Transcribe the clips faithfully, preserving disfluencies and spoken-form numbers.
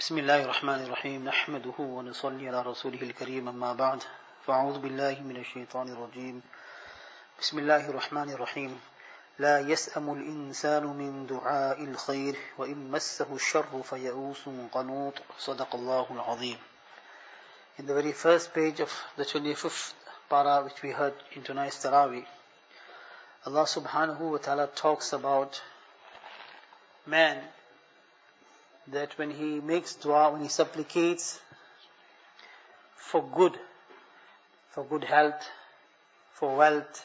بسم الله الرحمن الرحيم نحمده ونصلي على رسوله الكريم أما بعد فأعوذ بالله من الشيطان الرجيم بسم الله الرحمن الرحيم لا يسأم الإنسان من دعاء الخير وإن مسه الشر فيئوس قنوط صدق الله العظيم. In the very first page of the twenty-fifth para which we heard in tonight's Taraweeh, Allah subhanahu wa ta'ala talks about man, that when he makes dua, when he supplicates for good, for good health, for wealth,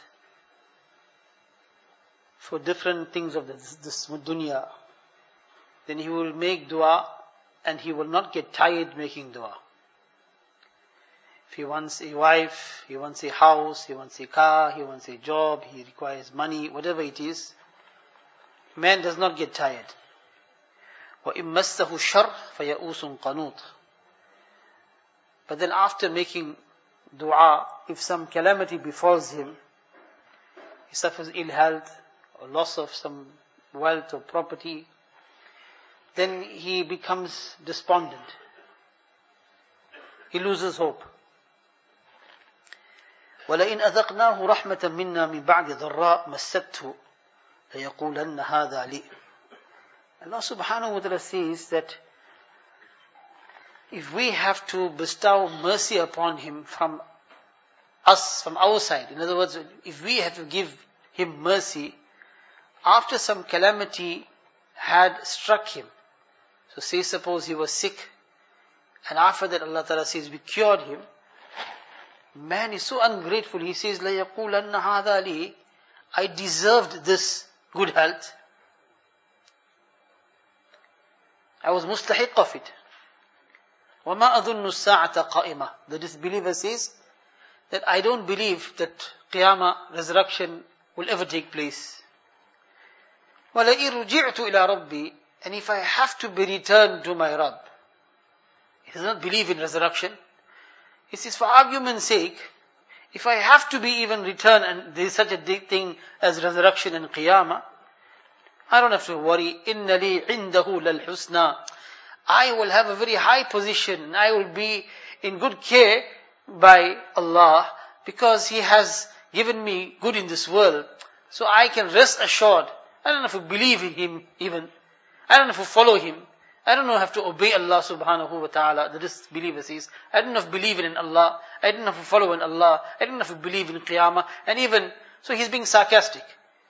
for different things of this, this dunya, then he will make dua and he will not get tired making dua. If he wants a wife, he wants a house, he wants a car, he wants a job, he requires money, whatever it is, man does not get tired. وَإِن مَسَّهُ الشَّرُّ فَيَئُوسٌ قَنُوطٌ. But then after making dua, if some calamity befalls him, he suffers ill health or loss of some wealth or property, then he becomes despondent. He loses hope. وَلَئِنْ أَذَقْنَاهُ رَحْمَةً مِنَّا مِنْ بَعْدِ ضَرَّاءٍ مَسَّتْهُ لَيَقُولَنَّ هَذَا لِي. Allah subhanahu wa ta'ala says that if we have to bestow mercy upon him from us, from our side, in other words, if we have to give him mercy after some calamity had struck him, so say suppose he was sick, and after that Allah ta'ala says we cured him, man is so ungrateful, he says, لَيَقُولَنَّ هَذَا لِي, I deserved this good health, I was mustahiq of it. وَمَا أَظُنُّ السَّاعَةَ قَائِمَةً. The disbeliever says that I don't believe that Qiyamah, resurrection, will ever take place. وَلَئِن رُجِعْتُ إِلَىٰ رَبِّي. And if I have to be returned to my Rabb. He does not believe in resurrection. He says, for argument's sake, if I have to be even returned and there is such a thing as resurrection and Qiyamah, I don't have to worry. إِنَّ لِي عِنْدَهُ لَلْحُسْنَى. I will have a very high position. I will be in good care by Allah because He has given me good in this world. So I can rest assured. I don't have to believe in Him even. I don't have to follow Him. I don't have to obey Allah subhanahu wa ta'ala. The disbeliever says, I don't have to believe in Allah. I don't have to follow in Allah. I don't have to believe in Qiyamah. And even, so he's being sarcastic.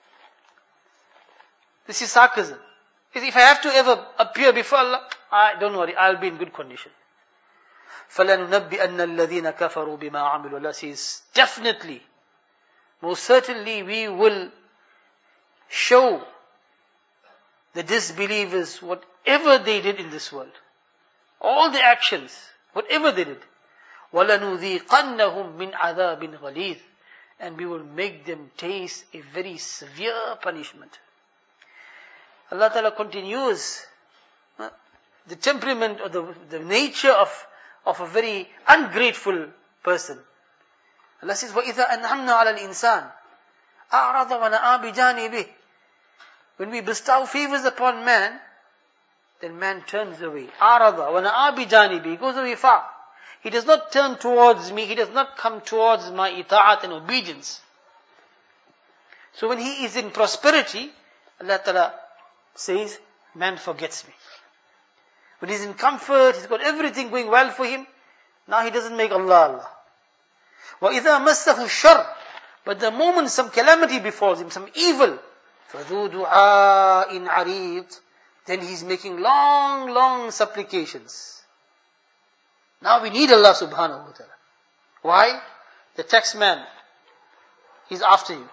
This is sarcasm. If I have to ever appear before Allah, I, don't worry, I'll be in good condition. فَلَنُنَبِّئَنَّ الَّذِينَ كَفَرُوا بِمَا عَمِلُوا. Allah says, definitely, most certainly we will show the disbelievers whatever they did in this world. All the actions, whatever they did. وَلَنُذِيقَنَّهُمْ مِنْ عَذَابٍ غَلِيظٍ. And we will make them taste a very severe punishment. Allah Ta'ala continues uh, the temperament or the, the nature of, of a very ungrateful person. Allah says, وَإِذَا أَنْعَمْنَا عَلَى الْإِنسَانِ أَعْرَضَ وَنَأَى بِجَانِبِهِ. When we bestow favors upon man, then man turns away. أَعْرَضَ وَنَأَى بِجَانِبِهِ. He goes away far. He does not turn towards me. He does not come towards my ita'at and obedience. So when he is in prosperity, Allah Ta'ala says, man forgets me. When he's in comfort, he's got everything going well for him, now he doesn't make Allah Allah. وَإِذَا مَسَّهُ الشَّرُّ. But the moment some calamity befalls him, some evil, فَذُو دُعَاءٍ عَرِيضٍ. Then he's making long, long supplications. Now we need Allah subhanahu wa ta'ala. Why? The tax man, he's after you.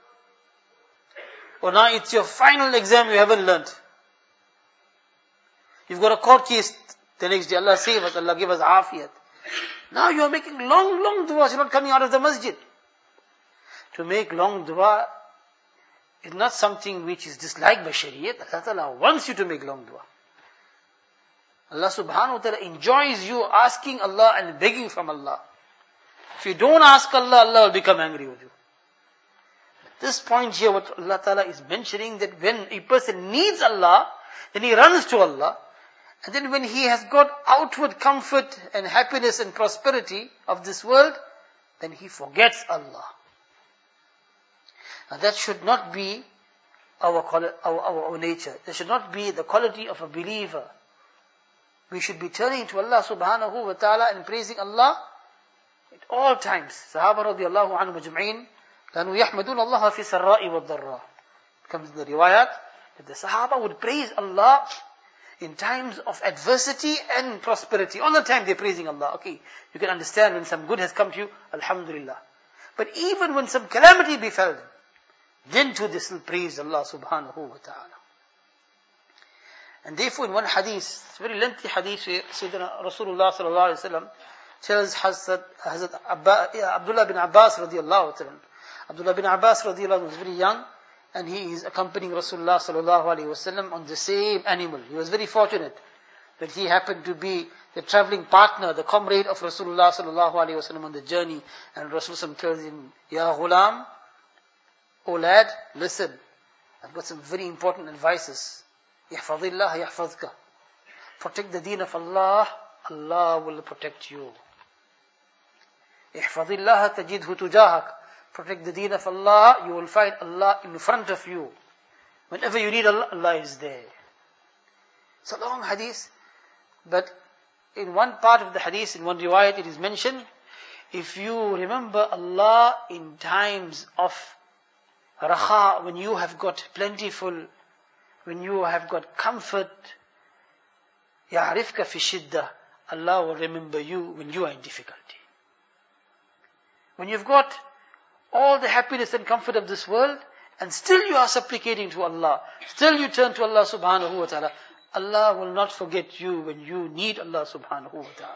Or now it's your final exam you haven't learnt. You've got a court case the next day. Allah save us, Allah give us afiyat. Now you are making long, long du'as. You're not coming out of the masjid. To make long dua is not something which is disliked by Shariat. Allah Ta'ala wants you to make long dua. Allah subhanahu wa ta'ala enjoys you asking Allah and begging from Allah. If you don't ask Allah, Allah will become angry with you. This point here, what Allah Ta'ala is mentioning, that when a person needs Allah, then he runs to Allah. And then when he has got outward comfort and happiness and prosperity of this world, then he forgets Allah. Now that should not be our, our, our, our nature. That should not be the quality of a believer. We should be turning to Allah subhanahu wa ta'ala and praising Allah at all times. Sahaba radiallahu anhu majma'in, كانوا يحمدون الله في السراء والضراء. Comes in the riwayat that the Sahaba would praise Allah in times of adversity and prosperity. All the time they're praising Allah. Okay, you can understand when some good has come to you, Alhamdulillah. But even when some calamity befell them, then too they still praise Allah subhanahu wa ta'ala. And therefore in one hadith, it's a very lengthy hadith where Sayyidina Rasulullah sallallahu alayhi wa sallam tells Hazrat, Hazrat Abba, Abdullah bin Abbas radiallahu ta'ala. Abdullah bin Abbas radiallahu was very young, and he is accompanying Rasulullah sallallahu alayhi wa sallam on the same animal. He was very fortunate that he happened to be the travelling partner, the comrade of Rasulullah sallallahu alayhi wa sallam on the journey. And Rasulullah tells him, Ya ghulam, O lad, listen, I've got some very important advices. Ihfadillah yahfazka. Protect the deen of Allah, Allah will protect you. Ihfadillah tajidhu tujahak. Protect the deen of Allah, you will find Allah in front of you. Whenever you need Allah, Allah is there. It's a long hadith, but in one part of the hadith, in one riwayat, it is mentioned, if you remember Allah in times of raha, when you have got plentiful, when you have got comfort, ya'rifka fi shiddah, Allah will remember you when you are in difficulty. When you've got all the happiness and comfort of this world, and still you are supplicating to Allah, still you turn to Allah subhanahu wa ta'ala, Allah will not forget you when you need Allah subhanahu wa ta'ala.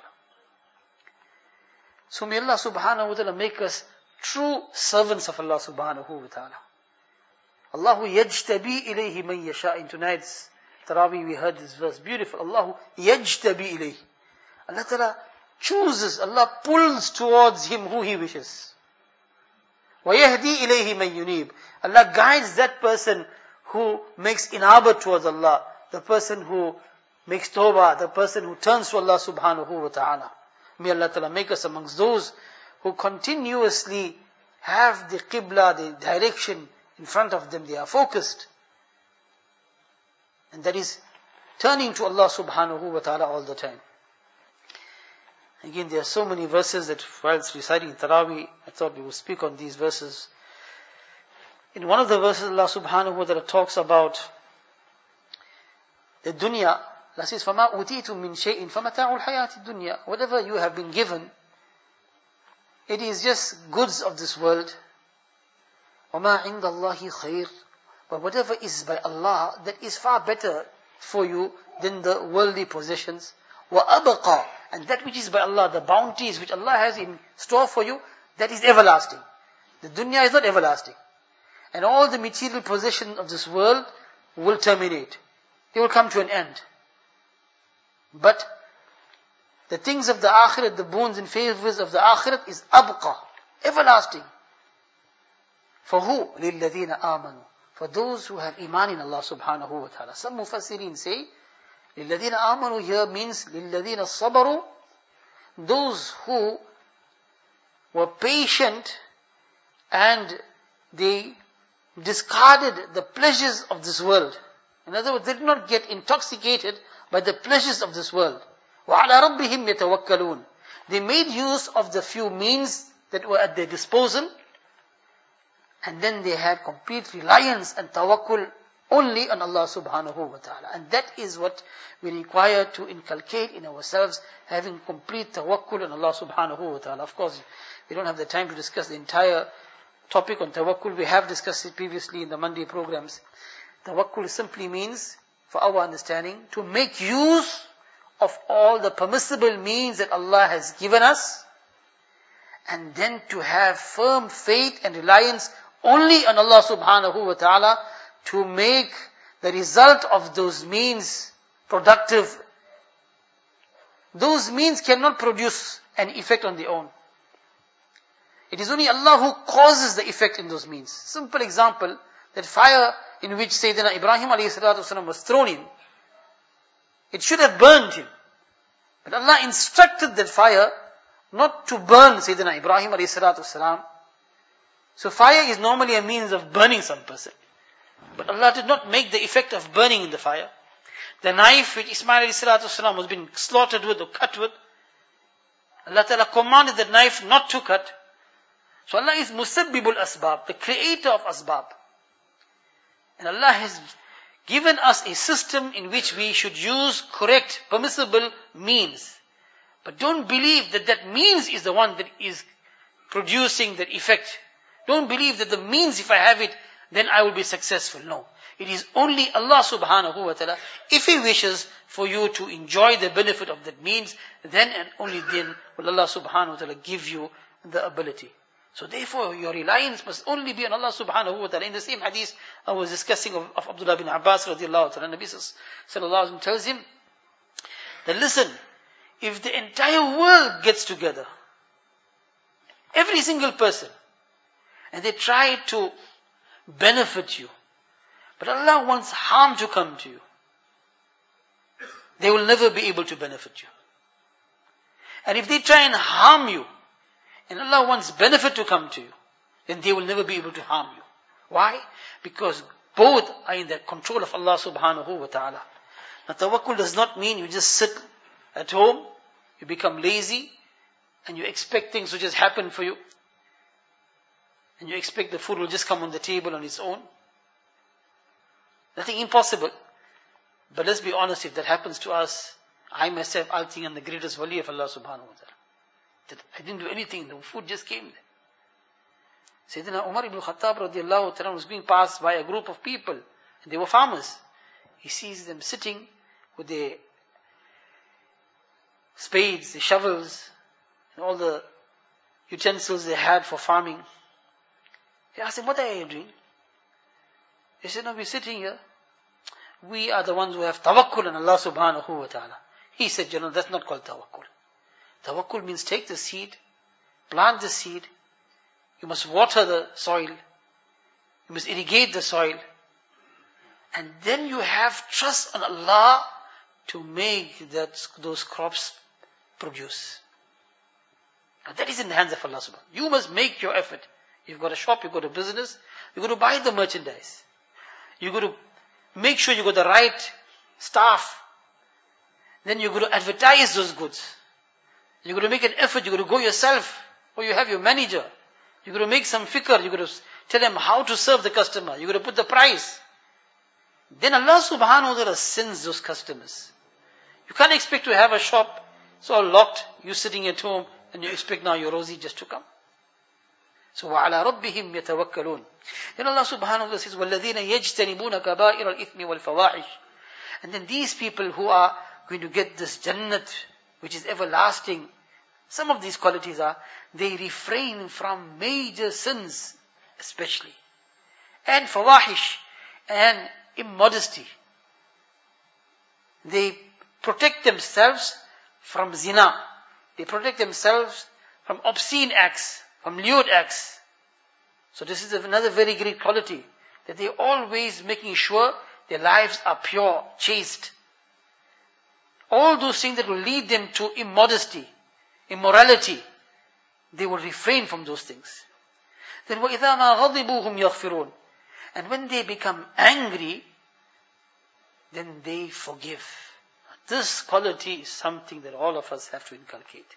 So may Allah subhanahu wa ta'ala make us true servants of Allah subhanahu wa ta'ala. Allahu yajtabi ilayhi man yasha. In tonight's Taraweeh we heard this verse, beautiful. Allahu yajtabi ilayhi. Allah ta'ala chooses, Allah pulls towards Him who He wishes. وَيَهْدِي إِلَيْهِ مَنْ يُنِيبُ. Allah guides that person who makes inabat towards Allah, the person who makes tawbah, the person who turns to Allah subhanahu wa ta'ala. May Allah ta'ala make us amongst those who continuously have the qibla, the direction in front of them. They are focused. And that is turning to Allah subhanahu wa ta'ala all the time. Again, there are so many verses that whilst reciting Taraweeh, I thought we would speak on these verses. In one of the verses, Allah subhanahu wa ta'ala talks about the dunya. Allah says, فَمَا أُوتِيتُم مِّن شَيْءٍ فَمَتَاعُ الْحَيَاةِ الدُّنْيَا. Whatever you have been given, it is just goods of this world. وَمَا عِنْدَ اللَّهِ خَيْرٌ. But whatever is by Allah, that is far better for you than the worldly possessions. وَأَبْقَى. And that which is by Allah, the bounties which Allah has in store for you, that is everlasting. The dunya is not everlasting. And all the material possessions of this world will terminate. They will come to an end. But the things of the akhirat, the boons and favors of the akhirat is abqa, everlasting. For who? لِلَّذِينَ آمَنُوا. For those who have iman in Allah subhanahu wa ta'ala. Some mufassirin say, لِلَّذِينَ آمَنُوا here means لِلَّذِينَ صَبَرُوا. Those who were patient and they discarded the pleasures of this world. In other words, they did not get intoxicated by the pleasures of this world. وَعَلَى رَبِّهِمْ يَتَوَكَّلُونَ. They made use of the few means that were at their disposal, and then they had complete reliance and tawakkul only on Allah subhanahu wa ta'ala. And that is what we require to inculcate in ourselves, having complete tawakkul on Allah subhanahu wa ta'ala. Of course, we don't have the time to discuss the entire topic on tawakkul. We have discussed it previously in the Monday programs. Tawakkul simply means, for our understanding, to make use of all the permissible means that Allah has given us, and then to have firm faith and reliance only on Allah subhanahu wa ta'ala, to make the result of those means productive. Those means cannot produce an effect on their own. It is only Allah who causes the effect in those means. Simple example, that fire in which Sayyidina Ibrahim alayhi salatu wasalam was thrown in, It should have burned him. But Allah instructed that fire not to burn Sayyidina Ibrahim alayhi salatu wasalam. So fire is normally a means of burning some person. But Allah did not make the effect of burning in the fire. The knife which Ismail alayhi salatu wasalam was being slaughtered with or cut with, Allah Ta'ala commanded that knife not to cut. So Allah is Musabbibul Asbab, the creator of Asbab. And Allah has given us a system in which we should use correct, permissible means. But don't believe that that means is the one that is producing that effect. Don't believe that the means, if I have it, then I will be successful. No. It is only Allah subhanahu wa ta'ala. If He wishes for you to enjoy the benefit of that means, then and only then will Allah subhanahu wa ta'ala give you the ability. So therefore, your reliance must only be on Allah subhanahu wa ta'ala. In the same hadith I was discussing of, of Abdullah bin Abbas radiallahu ta'ala, Nabi sallallahu alayhi wa sallam tells him that listen, if the entire world gets together, every single person, and they try to benefit you, but Allah wants harm to come to you, they will never be able to benefit you. And if they try and harm you, and Allah wants benefit to come to you, then they will never be able to harm you. Why? Because both are in the control of Allah subhanahu wa ta'ala. Now tawakkul does not mean you just sit at home, you become lazy, and you expect things to just happen for you. And you expect the food will just come on the table on its own. Nothing impossible. But let's be honest, if that happens to us, I myself, I'll think I'm the greatest wali of Allah subhanahu wa ta'ala. That I didn't do anything, the food just came there. Sayyidina Umar ibn Khattab radiallahu ta'ala was being passed by a group of people, and they were farmers. He sees them sitting with their spades, the shovels, and all the utensils they had for farming. He asked them, what are you doing? They said, no, we're sitting here. We are the ones who have tawakkul on Allah subhanahu wa ta'ala. He said, you know, that's not called tawakkul. Tawakkul means take the seed, plant the seed, you must water the soil, you must irrigate the soil, and then you have trust on Allah to make that, those crops produce. Now that is in the hands of Allah subhanahu wa ta'ala. You must make your effort. You've got a shop, you've got a business, you've got to buy the merchandise. You've got to make sure you've got the right staff. Then you've got to advertise those goods. You've got to make an effort, you've got to go yourself, or you have your manager. You've got to make some fikr, you've got to tell them how to serve the customer. You've got to put the price. Then Allah subhanahu wa ta'ala sends those customers. You can't expect to have a shop, it's all locked, you sitting at home, and you expect now your rozi just to come. So وَعَلَىٰ رَبِّهِمْ يَتَوَكَّلُونَ. Then Allah subhanahu wa ta'ala says, وَالَّذِينَ يَجْتَنِبُونَ كَبَائِرَ الْإِثْمِ وَالْفَوَاحِشِ. And then these people who are going to get this Jannat, which is everlasting, some of these qualities are, they refrain from major sins, especially. And fawahish, and immodesty. They protect themselves from zina. They protect themselves from obscene acts, from lewd acts. So this is another very great quality, that they're always making sure their lives are pure, chaste. All those things that will lead them to immodesty, immorality, they will refrain from those things. Then وَإِذَا مَا غَضِبُوا هُمْ يَغْفِرُونَ. And when they become angry, then they forgive. This quality is something that all of us have to inculcate.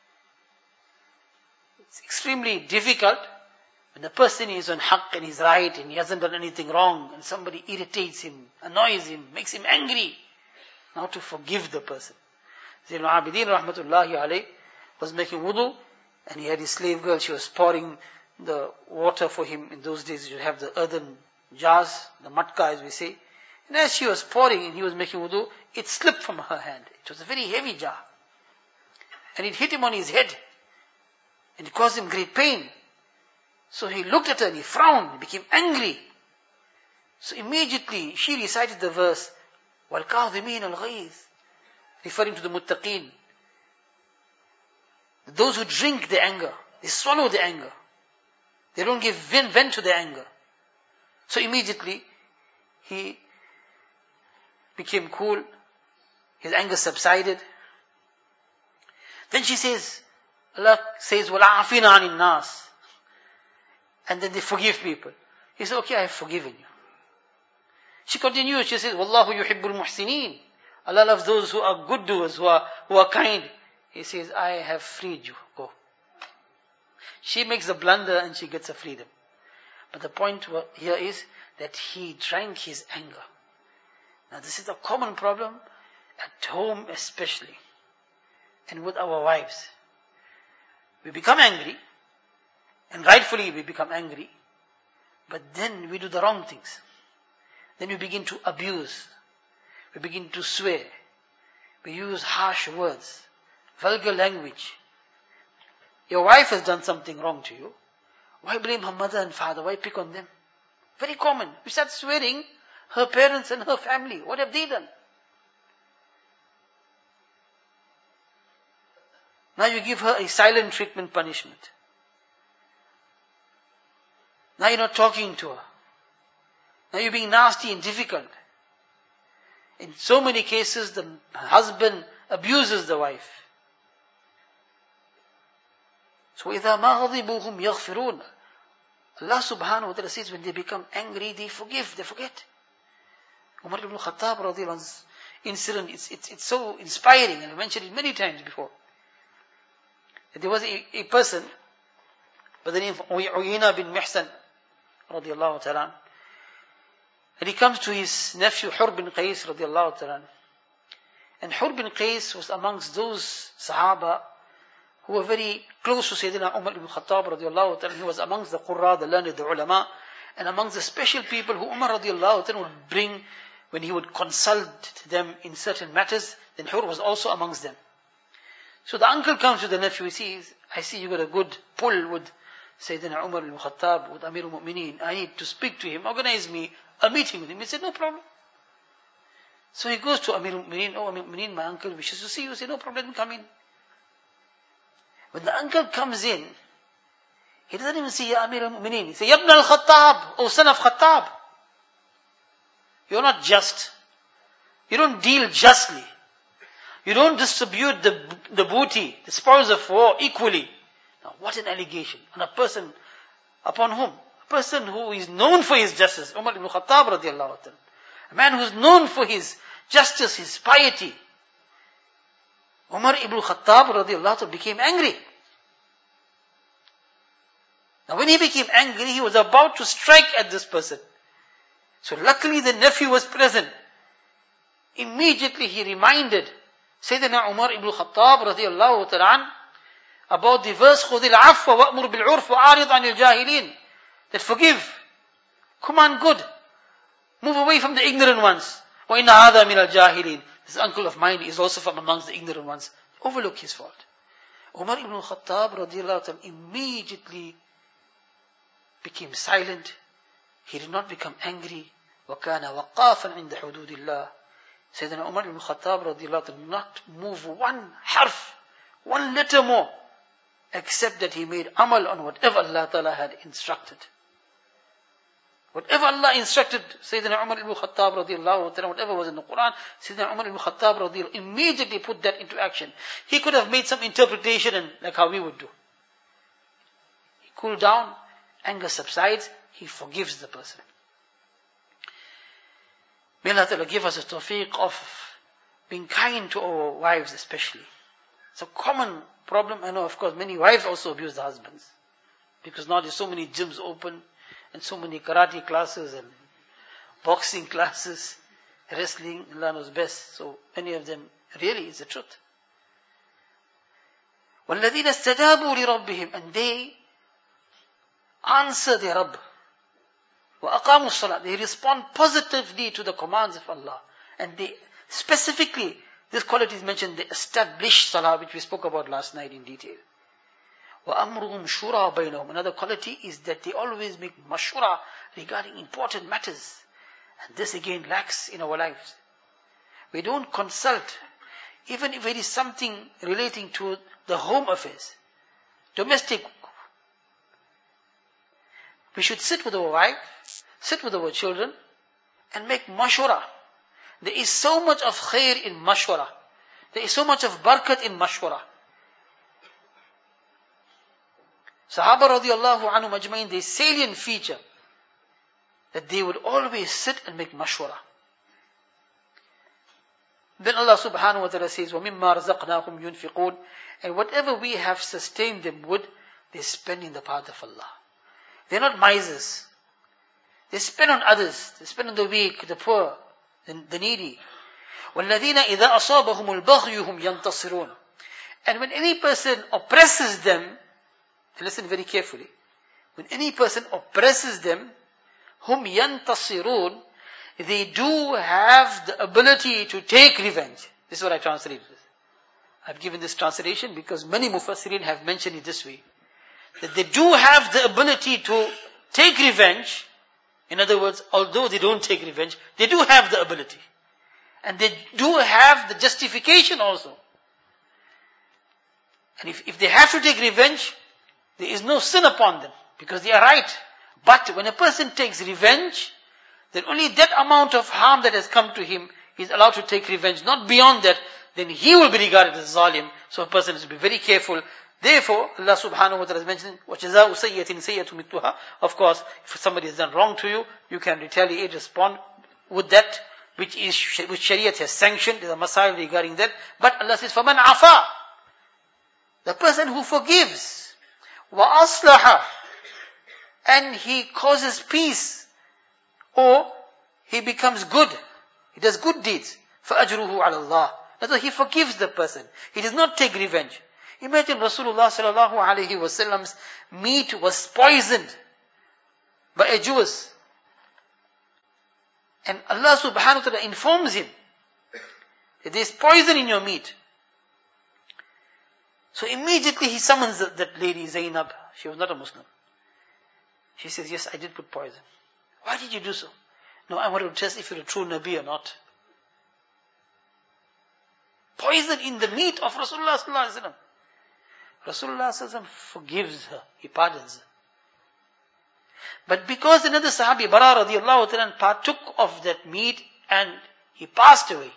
It's extremely difficult when the person is on haqq and he's right and he hasn't done anything wrong, and somebody irritates him, annoys him, makes him angry. Now to forgive the person. Zayn al-Abidin rahmatullahi alayh was making wudu, and he had his slave girl, she was pouring the water for him. In those days you have the earthen jars, the matka as we say. And as she was pouring and he was making wudu, it slipped from her hand. It was a very heavy jar. And it hit him on his head. And it caused him great pain. So he looked at her and he frowned, he became angry. So immediately she recited the verse, وَالْكَاظِمِينَ الْغَيْظِ, referring to the muttaqeen. Those who drink the anger, they swallow the anger. They don't give vent to their anger. So immediately he became cool. His anger subsided. Then she says, Allah says, وَالْعَافِينَ عَنِ النَّاسِ. And then they forgive people. He says, okay, I have forgiven you. She continues, she says, وَاللَّهُ يُحِبُّ الْمُحْسِنِينَ. Allah loves those who are good doers, who are, who are kind. He says, I have freed you. Go. She makes a blunder and she gets a freedom. But the point here is that he drank his anger. Now this is a common problem at home especially. And with our wives. We become angry. And rightfully we become angry. But then we do the wrong things. Then we begin to abuse. We begin to swear. We use harsh words. Vulgar language. Your wife has done something wrong to you. Why blame her mother and father? Why pick on them? Very common. We start swearing her parents and her family. What have they done? Now you give her a silent treatment punishment. Now you're not talking to her. Now you're being nasty and difficult. In so many cases, the husband abuses the wife. So إِذَا مَا غَضِبُوهُمْ يَغْفِرُونَ. Allah subhanahu wa ta'ala says when they become angry, they forgive, they forget. Umar ibn Khattab radiallahu anhu's incident, it's, it's, it's so inspiring, and I mentioned it many times before. There was a, a person by the name of Uyayna bin Mihsan radiallahu ta'ala, and he comes to his nephew Hur bin Qais radiallahu ta'ala. And Hur bin Qais was amongst those Sahaba who were very close to Sayyidina Umar ibn Khattab radiallahu ta'ala. He was amongst the Qurra, the learned, the ulama, and amongst the special people who Umar radiallahu ta'ala would bring when he would consult them in certain matters. Then Hur was also amongst them. So the uncle comes to the nephew, he sees, I see you got a good pull with Sayyidina Umar ibn Khattab, with Amir al-Mu'mineen. I need to speak to him, organize me a meeting with him. He said, no problem. So he goes to Amir al-Mu'mineen, oh Amir al-Mu'mineen, my uncle wishes to see you. He said, no problem, let him come in. When the uncle comes in, he doesn't even say, Ya Amir al-Mu'mineen. He says, Ya ibn al-Khattab, O son of Khattab. You're not just. You don't deal justly. You don't distribute the, the booty, the spoils of war equally. Now what an allegation on a person upon whom? A person who is known for his justice. Umar ibn Khattab radiallahu anhu. A man who is known for his justice, his piety. Umar ibn Khattab radiallahu anhu became angry. Now when he became angry, he was about to strike at this person. So luckily the nephew was present. Immediately he reminded Sayyidina Umar ibn Khattab radiallahu ta'ala about the verse خُذِ الْعَفْوَ وَأْمُرْ بِالْعُرْفِ وَأَعْرِضْ عَنِ الْجَاهِلِينَ, that forgive, command good, move away from the ignorant ones. وَإِنَّ هَذَا مِنَ الْجَاهِلِينَ. This uncle of mine is also from amongst the ignorant ones. Overlook his fault. Umar ibn Khattab radiallahu ta'ala immediately became silent. He did not become angry. وَكَانَ وَقَافًا عِنْدَ حُدُودِ اللَّهِ. Sayyidina Umar ibn Khattab radiallahu ta'ala did not move one harf, one letter more, except that he made amal on whatever Allah ta'ala had instructed. Whatever Allah instructed Sayyidina Umar ibn Khattab radiallahu ta'ala, whatever was in the Quran, Sayyidina Umar ibn Khattab radiallahu immediately put that into action. He could have made some interpretation and like how we would do. He cooled down, anger subsides, he forgives the person. May Allah Ta'ala give us a tawfiq of being kind to our wives especially. It's a common problem. I know of course many wives also abuse the husbands. Because now there's so many gyms open and so many karate classes and boxing classes, wrestling, Allah knows best. So many of them really is the truth. وَالَّذِينَ اسْتَجَابُوا لِرَبِّهِمْ, and they answer their Rabb. وَأَقَامُوا الصَّلَاةِ, they respond positively to the commands of Allah. And they specifically, this quality is mentioned, they establish salah, which we spoke about last night in detail. وَأَمْرُهُمْ شُورَى بَيْنَهُمْ. Another quality is that they always make mashura regarding important matters. And this again lacks in our lives. We don't consult, even if it is something relating to the home affairs, domestic. We should sit with our wife, sit with our children, and make mashura. There is so much of khair in mashwara. There is so much of barakat in mashwara. Sahaba radiallahu anhum ajmain, the salient feature that they would always sit and make mashwara. Then Allah subhanahu wa ta'ala says, وَمِمَّا رَزَقْنَاهُمْ يُنْفِقُونَ, and whatever we have sustained them with, they spend in the path of Allah. They're not misers. They spend on others. They spend on the weak, the poor, the, the needy. وَالَّذِينَ إِذَا أَصَابَهُمُ الْبَغْيُ هُمْ يَنْتَصِرُونَ. And when any person oppresses them, listen very carefully, when any person oppresses them, hum yantasirun, they do have the ability to take revenge. This is what I translated. I've given this translation because many mufassirin have mentioned it this way. That they do have the ability to take revenge. In other words, although they don't take revenge, they do have the ability. And they do have the justification also. And if, if they have to take revenge, there is no sin upon them, because they are right. But when a person takes revenge, then only that amount of harm that has come to him, he is allowed to take revenge. Not beyond that, then he will be regarded as zalim. So a person has to be very careful. Therefore, Allah subhanahu wa ta'ala has mentioned, وَجَزَاءُ سَيِّئَةٍ سَيِّئَةٌ مِثْلُهَا. Of course, if somebody has done wrong to you, you can retaliate, respond with that, which is which Shariat has sanctioned. There's a masail regarding that. But Allah says, فَمَنْ عَفَى, the person who forgives, وَأَصْلَحَ, and he causes peace, or he becomes good, he does good deeds, فَأَجْرُهُ عَلَى اللَّهِ. That's why he forgives the person. He does not take revenge. Imagine Rasulullah sallallahu alayhi wa sallam's meat was poisoned by a Jewess. And Allah subhanahu wa ta'ala informs him that there is poison in your meat. So immediately he summons that, that lady Zainab. She was not a Muslim. She says, yes, I did put poison. Why did you do so? No, I want to test if you're a true Nabi or not. Poison in the meat of Rasulullah sallallahu alaihi wasallam. Rasulullah sallallahu alaihi wasallam forgives her. He pardons her. But because another Sahabi, Bara radiallahu ta'ala, partook of that meat and he passed away.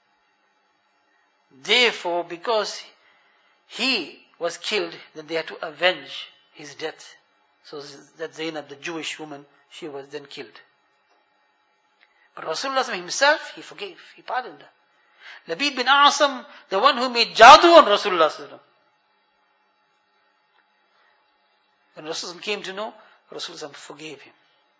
Therefore, because he was killed, then they had to avenge his death. So that Zainab, the Jewish woman, she was then killed. But Rasulullah himself, he forgave, he pardoned her. Labid bin Asam, the one who made jadoo on Rasulullah, when Rasulullah came to know, Rasulullah forgave him.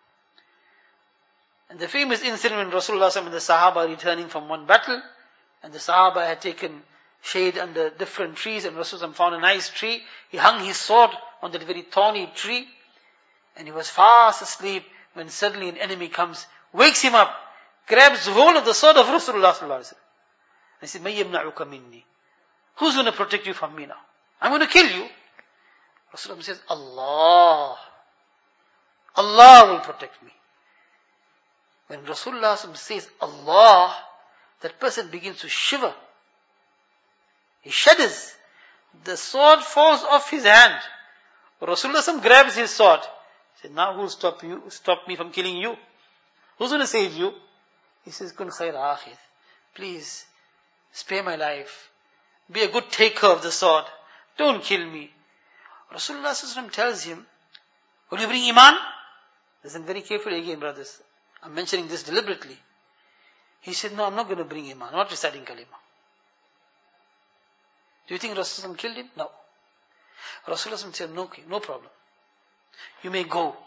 And the famous incident when Rasulullah and the Sahaba returning from one battle, and the Sahaba had taken shade under different trees, and Rasulullah found a nice tree. He hung his sword on that very thorny tree, and he was fast asleep when suddenly an enemy comes, wakes him up, grabs hold of the sword of Rasulullah and he said, مَن يَمْنَعُكَ مِنِّي, who's going to protect you from me now? I'm going to kill you. Rasulullah says, Allah. Allah will protect me. When Rasulullah says Allah, that person begins to shiver. He shudders. The sword falls off his hand. Rasulullah grabs his sword. He said, now who will stop you, stop me from killing you? Who's going to save you? He says, Kun khair akhir. Please, spare my life. Be a good taker of the sword. Don't kill me. Rasulullah tells him, will you bring iman? Listen very carefully again, brothers. I'm mentioning this deliberately. He said, no, I'm not going to bring iman. I'm not reciting kalima. Do you think Rasulullah killed him? No. Rasulullah said, no, okay, no problem. You may go.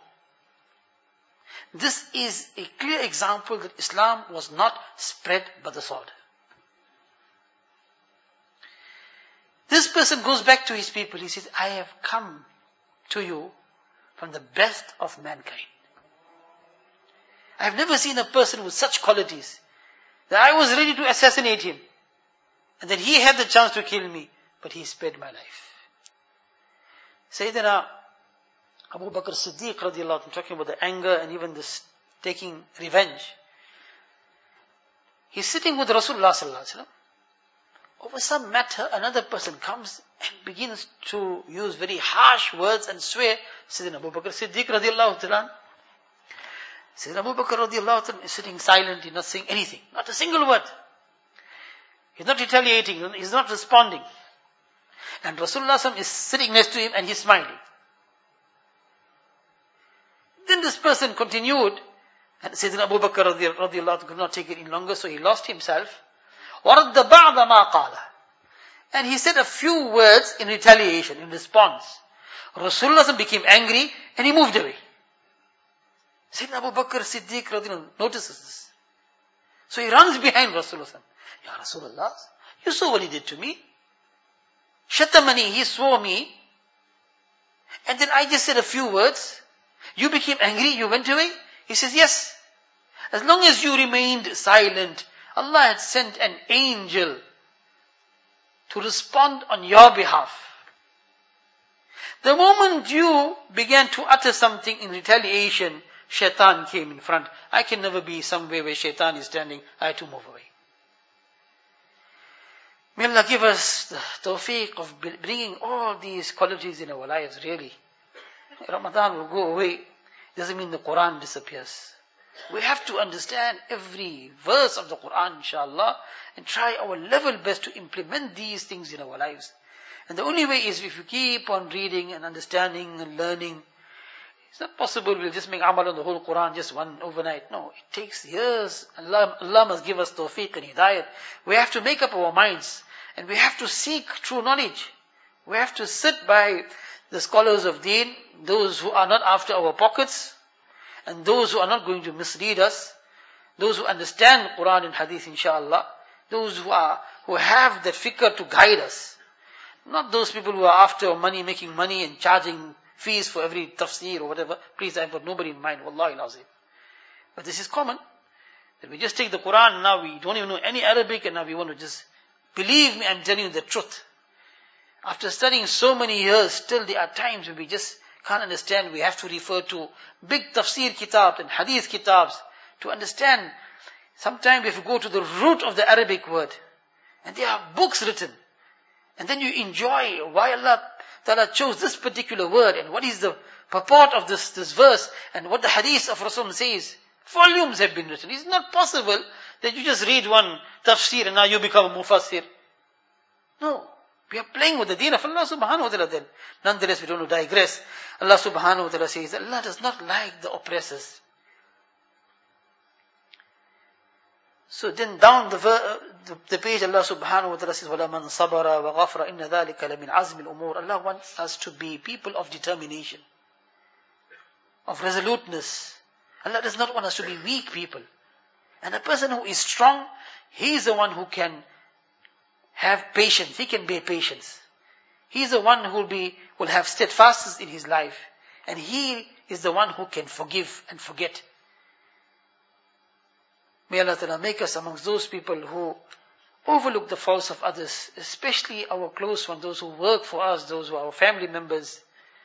This is a clear example that Islam was not spread by the sword. This person goes back to his people. He says, I have come to you from the best of mankind. I have never seen a person with such qualities that I was ready to assassinate him. And that he had the chance to kill me, but he spared my life. Sayyidina Abu Bakr Siddiq radiallahu anhu, talking about the anger and even this taking revenge. He's sitting with Rasulullah sallallahu alaihi wasallam. Over some matter, another person comes and begins to use very harsh words and swear. Sayyidina Abu Bakr Siddiq radiallahu anhu Sayyidina Abu Bakr radiallahu anhu is sitting silent, he's not saying anything, not a single word. He's not retaliating, he's not responding. And Rasulullah is sitting next to him and he's smiling. Then this person continued, and Sayyidina Abu Bakr radiallahu anhu could not take it any longer, so he lost himself. وَرَدَّ بَعْضَ مَا قَالَ. And he said a few words in retaliation, in response. Rasulullah became angry and he moved away. Sayyidina Abu Bakr Siddiq radiallahu anhu notices this. So he runs behind Rasulullah. Ya Rasulullah, you saw what he did to me. Shatamani, he swore me. And then I just said a few words. You became angry, you went away. He says, yes. As long as you remained silent, Allah had sent an angel to respond on your behalf. The moment you began to utter something in retaliation, Shaitan came in front. I can never be somewhere where Shaitan is standing. I had to move away. May Allah give us the tawfiq of bringing all these qualities in our lives, really. Ramadan will go away. Doesn't mean the Quran disappears. We have to understand every verse of the Quran, inshallah, and try our level best to implement these things in our lives. And the only way is if you keep on reading and understanding and learning. It's not possible we'll just make amal on the whole Quran just one overnight. No, it takes years. Allah, Allah must give us tawfiq and hidayat. We have to make up our minds. And we have to seek true knowledge. We have to sit by the scholars of deen, those who are not after our pockets, and those who are not going to mislead us, those who understand Quran and Hadith, inshallah, those who are who have that fikr to guide us. Not those people who are after money, making money and charging fees for every tafsir or whatever. Please, I've got nobody in mind, wallahi al-azim. But this is common. That we just take the Quran and now we don't even know any Arabic and now we want to just, believe me, I'm telling you the truth. After studying so many years, still there are times when we just can't understand. We have to refer to big tafsir kitabs and hadith kitabs to understand. Sometimes we have to go to the root of the Arabic word. And there are books written. And then you enjoy why Allah Ta'ala chose this particular word and what is the purport of this, this verse and what the hadith of Rasul says. Volumes have been written. It's not possible that you just read one tafsir and now you become a mufassir. No. We are playing with the deen of Allah subhanahu wa ta'ala then. Nonetheless, we don't want to digress. Allah subhanahu wa ta'ala says, Allah does not like the oppressors. So then down the, the, the page, Allah subhanahu wa ta'ala says, وَلَمَنْ صَبَرَ وَغَفْرَ إِنَّ ذَلِكَ لَمِنْ عَزْمِ الْأُمُورِ. Allah wants us to be people of determination, of resoluteness. Allah does not want us to be weak people. And a person who is strong, he is the one who can have patience. He can bear patience. He is the one who will be, will have steadfastness in his life. And he is the one who can forgive and forget. May Allah Ta'ala make us amongst those people who overlook the faults of others, especially our close ones, those who work for us, those who are our family members.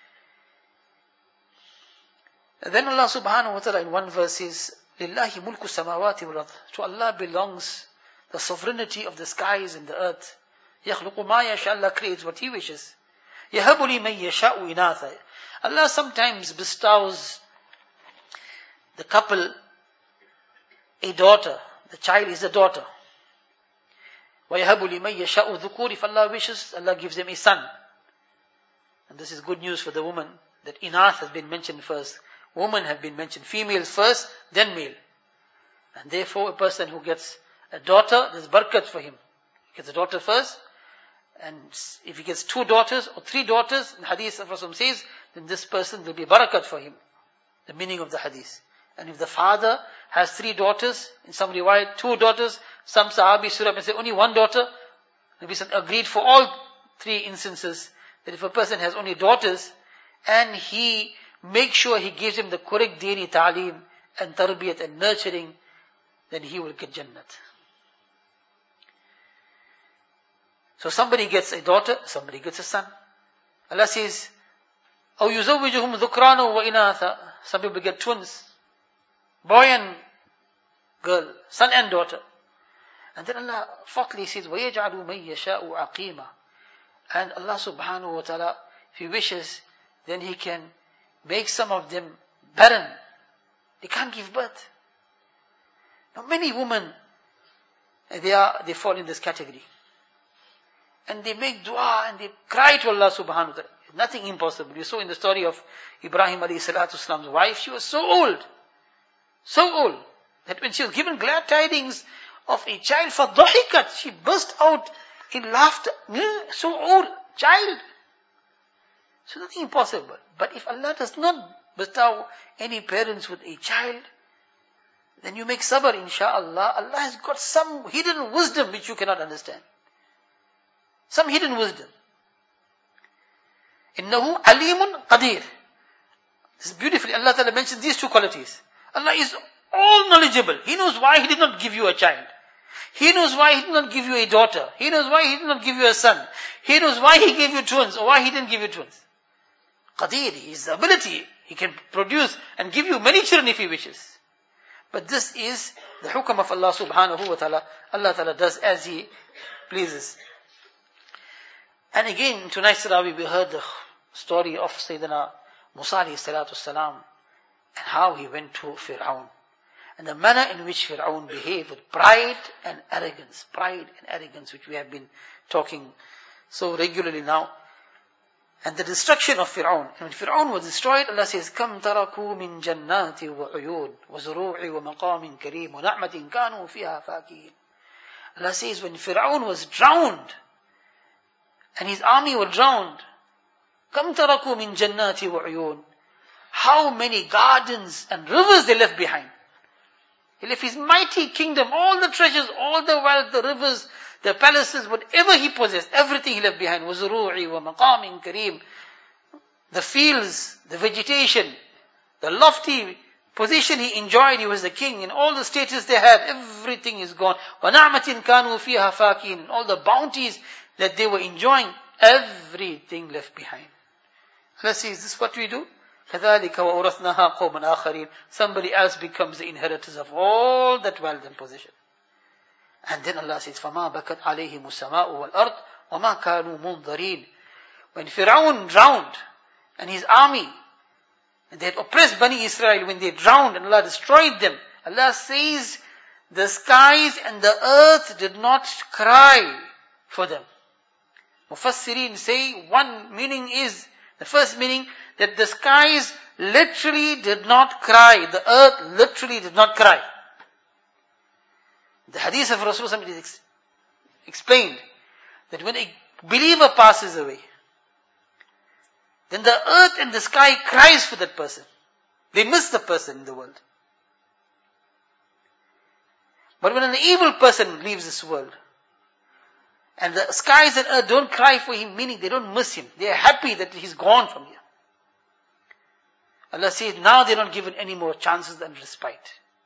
And then Allah Subhanahu wa Ta'ala in one verse says, لِلَّهِ مُلْكُ السَّمَاوَاتِ وَالْأَرْضِ. To Allah belongs the sovereignty of the skies and the earth. يَخْلُقُ مَا يَشَاءُ. Allah creates what He wishes. يَهَبُ لِمَنْ يَشَاءُ إِنَاثًا. Allah sometimes bestows the couple a daughter. The child is a daughter. وَيَهَبُ لِمَنْ يَشَاءُ ذُكُورِ. If Allah wishes, Allah gives them a son. And this is good news for the woman, that inath has been mentioned first. Women have been mentioned. Females first, then male. And therefore a person who gets a daughter, there's barakat for him. He gets a daughter first, and if he gets two daughters or three daughters, the hadith of Rasul says, then this person will be barakat for him. The meaning of the hadith. And if the father has three daughters, in some riwayat, two daughters, some sahabi stood up and said only one daughter, Nabi agreed for all three instances, that if a person has only daughters, and he makes sure he gives him the correct dini ta'aleem and tarbiyat and nurturing, then he will get Jannat. So somebody gets a daughter, somebody gets a son. Allah says, أَوْ يُزَوِّجُهُمْ ذُكْرَانًا وَإِنَاثًا. Some people get twins, boy and girl, son and daughter. And then Allah fourthly says, وَيَجْعَلُ مَنْ يَشَاءُ عَقِيمًا. And Allah subhanahu wa ta'ala, if He wishes, then He can make some of them barren. They can't give birth. Now many women, they are, they fall in this category. And they make dua and they cry to Allah subhanahu wa ta'ala. Nothing impossible. You saw in the story of Ibrahim alayhi salatu salam's wife, she was so old. So old. That when she was given glad tidings of a child, فَضَحِكَتْ, she burst out in laughter. So old, child. So nothing impossible. But if Allah does not bestow any parents with a child, then you make sabr, insha'Allah. Allah has got some hidden wisdom which you cannot understand. Some hidden wisdom. إِنَّهُ عَلِيمٌ قَدِيرٌ. This is beautifully. Allah Ta'ala mentions these two qualities. Allah is all knowledgeable. He knows why He did not give you a child. He knows why He did not give you a daughter. He knows why He did not give you a son. He knows why He gave you twins or why He didn't give you twins. Qadir, His ability. He can produce and give you many children if He wishes. But this is the hukam of Allah subhanahu wa ta'ala. Allah Ta'ala does as He pleases. And again, in tonight's Tarawih, we heard the story of Sayyidina Musa alayhi salatu salam and how he went to Fir'aun. And the manner in which Fir'aun behaved with pride and arrogance. Pride and arrogance, which we have been talking so regularly now. And the destruction of Fir'aun. And when Fir'aun was destroyed, Allah says, كَمْ تَرَكُوا مِنْ جَنَّاتِ وَعُيُونَ وَزُرُوعِ وَمَقَامٍ كَرِيمٍ وَنَعْمَةٍ كَانُوا فِيهَا فَاكِهِينَ. Allah says, when Fir'aun was drowned, and his army were drowned, كَمْ تَرَكُوا مِنْ جَنَّاتِ وَعُيُونَ. How many gardens and rivers they left behind. He left his mighty kingdom, all the treasures, all the wealth, the rivers, the palaces, whatever he possessed, everything he left behind. وَزُرُوعِ وَمَقَامٍ كَرِيمٍ. The fields, the vegetation, the lofty position he enjoyed, he was the king, and all the status they had, everything is gone. وَنَعْمَةٍ كَانُوا فِيهَا فَاكِهِينَ. All the bounties that they were enjoying, everything left behind. Let's see, is this what we do? كَذَلِكَ وَأُرَثْنَاهَا قَوْمًا آخَرِينَ. Somebody else becomes the inheritors of all that wealth and possession. And then Allah says, فَمَا بَكَتْ عَلَيْهِمُ السَّمَاءُ وَالْأَرْضُ وَمَا كَانُوا مُنظَرِينَ. When Fir'aun drowned, and his army, and they had oppressed Bani Israel, when they drowned and Allah destroyed them, Allah says, the skies and the earth did not cry for them. Mufassirin say, one meaning is, the first meaning, that the skies literally did not cry. The earth literally did not cry. The hadith of Rasulullah is ex- explained that when a believer passes away, then the earth and the sky cries for that person. They miss the person in the world. But when an evil person leaves this world, and the skies and earth don't cry for him, meaning they don't miss him. They are happy that he's gone from here. Allah says, now they're not given any more chances and respite.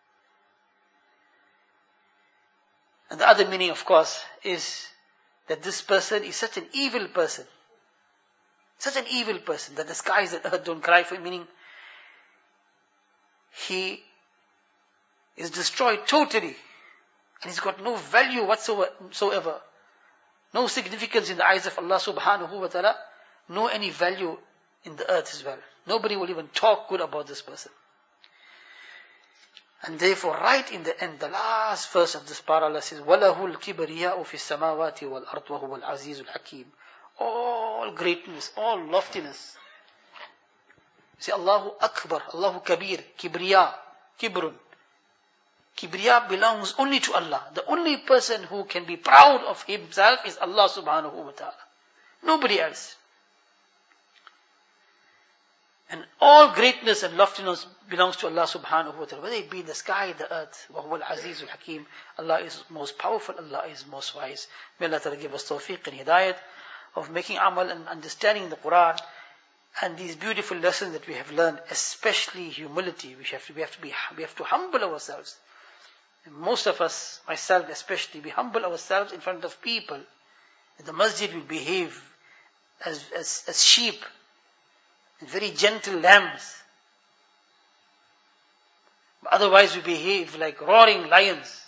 And the other meaning, of course, is that this person is such an evil person. Such an evil person that the skies and earth don't cry for him, meaning he is destroyed totally. And he's got no value whatsoever. No significance in the eyes of Allah subhanahu wa ta'ala. No any value in the earth as well. Nobody will even talk good about this person. And therefore, right in the end, the last verse of this parah, Allah says, وَلَهُ الْكِبْرِيَاءُ فِي السَّمَاوَاتِ وَالْأَرْضِ وَهُوَ الْعَزِيزُ الْحَكِيمُ. All greatness, all loftiness. Say, Allahu Akbar, Allahu Kabir, Kibriya, Kibrun. Kibriya belongs only to Allah. The only person who can be proud of himself is Allah subhanahu wa ta'ala. Nobody else. And all greatness and loftiness belongs to Allah subhanahu wa ta'ala. Whether it be in the sky, the earth. وَهُوَ الْعَزِيزُ الْحَكِيمُ. Allah is most powerful, Allah is most wise. May Allah ta'ala give us tawfiq and hidayat of making amal and understanding the Quran. And these beautiful lessons that we have learned, especially humility. We have to, we have to be, we have to humble ourselves. And most of us, myself especially, we humble ourselves in front of people. In the masjid we behave as, as, as sheep. And very gentle lambs. But otherwise we behave like roaring lions.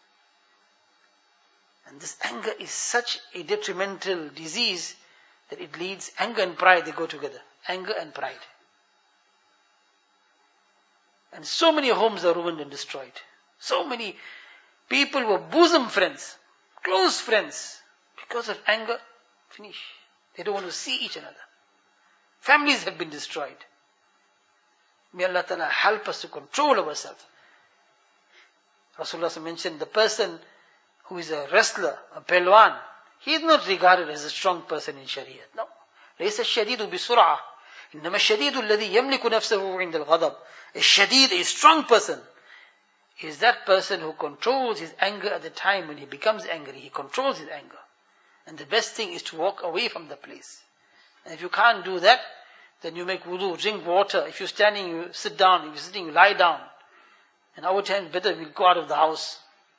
And this anger is such a detrimental disease that it leads, anger and pride, they go together. Anger and pride. And so many homes are ruined and destroyed. So many people were bosom friends, close friends. Because of anger, finish. They don't want to see each another. Families have been destroyed. May Allah Ta'ala help us to control ourselves. Rasulullah mentioned the person who is a wrestler, a pelwan, he is not regarded as a strong person in Sharia. No. ليس الشديد بسرعة إنما الشديد الذي يملك نفسه عند الغضب. A shadid, a strong person, is that person who controls his anger at the time when he becomes angry. He controls his anger. And the best thing is to walk away from the place. And if you can't do that, then you make wudu, drink water. If you're standing, you sit down. If you're sitting, you lie down. And our time, better we'll go out of the house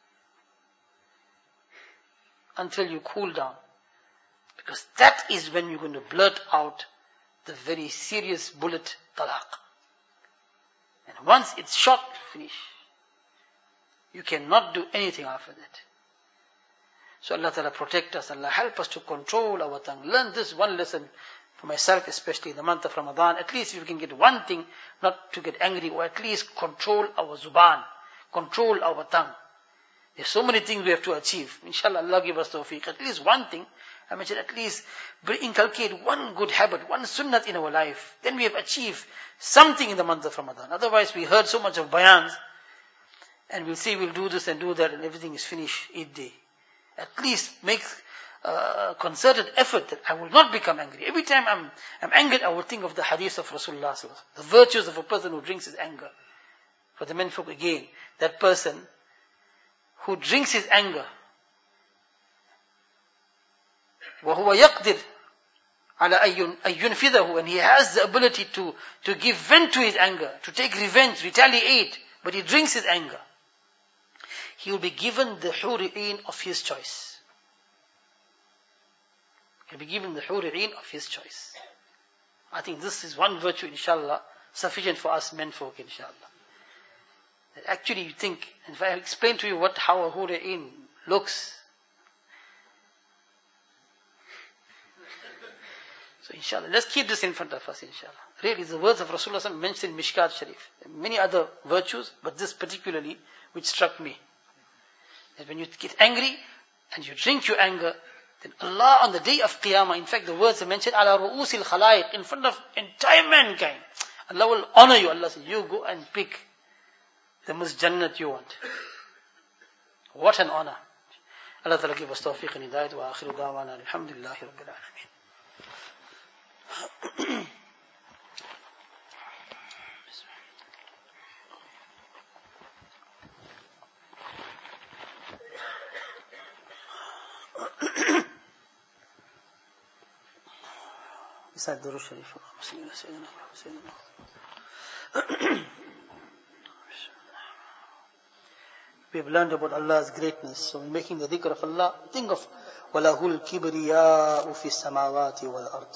until you cool down. Because that is when you're going to blurt out the very serious bullet, talaq. And once it's shot, finish. You cannot do anything after that. So Allah Ta'ala protect us. Allah help us to control our tongue. Learn this one lesson for myself, especially in the month of Ramadan. At least if you can get one thing, not to get angry, or at least control our zuban, control our tongue. There's so many things we have to achieve. Inshallah, Allah give us tawfiq. At least one thing, I mentioned, at least inculcate one good habit, one sunnat in our life. Then we have achieved something in the month of Ramadan. Otherwise, we heard so much of bayans, and we'll say we'll do this and do that, and everything is finished Eid day. At least make a concerted effort that I will not become angry. Every time I'm, I'm angered, I will think of the hadith of Rasulullah, the virtues of a person who drinks his anger. For the menfolk again, that person who drinks his anger, وَهُوَ يَقْدِرُ عَلَى أَن يُنْفِذَهُ, and he has the ability to, to give vent to his anger, to take revenge, retaliate, but he drinks his anger. He will be given the huri'in of his choice. He'll be given the huri'in of his choice. I think this is one virtue, inshallah, sufficient for us menfolk, inshallah. Actually, you think, if I explain to you what how a huri'in looks, so inshallah, let's keep this in front of us, inshallah. Really, the words of Rasulullah mentioned in Mishkat Sharif. Many other virtues, but this particularly, which struck me. That when you get angry, and you drink your anger, then Allah on the day of Qiyamah, in fact the words are mentioned, ala ru'usil khalaiq, in front of entire mankind. Allah will honor you. Allah says, you go and pick the most jannat you want. What an honor. Allah Ta'ala give us tawfiq and hidayat, wa akhiru da'wana, alhamdulillahi rabbil alameen. Beside the Rush Sharif. We have learned about Allah's greatness. So in making the dhikr of Allah, think of وَلَهُ الْكِبْرِيَاءُ فِي السَّمَاوَاتِ وَالْأَرْضِ.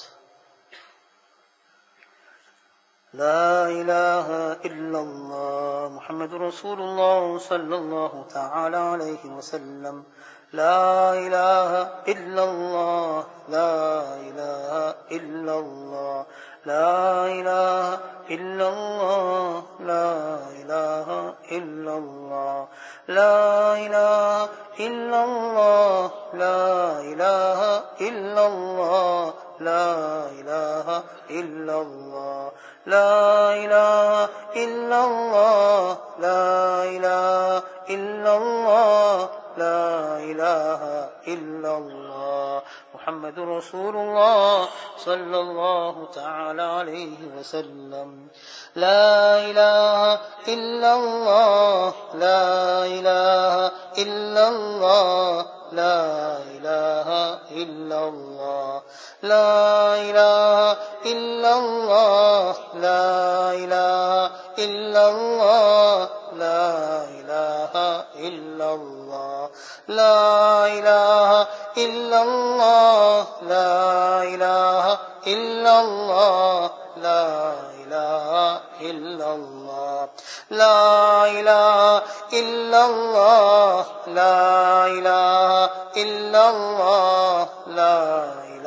لا إله إلا الله محمد رسول الله صلى الله تعالى عليه وسلم. لا إله إلا الله لا إله إلا الله لا إله إلا الله لا إله إلا الله لا إله إلا الله لا إله إلا الله لا إله إلا الله لا إله إلا الله لا إله إلا الله لا إله إلا الله محمد رسول الله صلى الله تعالى عليه وسلم. لا إله إلا الله لا إله إلا الله لا إله إلا الله لا إله إلا الله لا إله إلا الله لا إله إلا الله لا إله إلا الله لا إله إلا الله لا إله إلا الله لا إله إلا الله لا إله إلا الله لا إله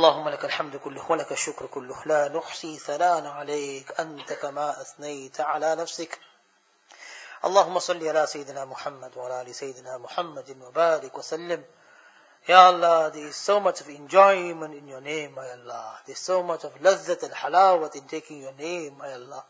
اللهم لك الحمد كله ولك الشكر كله لا نحصي ثناء عليك أنت كما أثنيت على نفسك. اللهم صل على سيدنا محمد وعلى آل سيدنا محمد وبارك وسلم. Ya Allah, there is so much of enjoyment in your name, my Allah. There is so much of lazzat and halawat in taking your name, my Allah.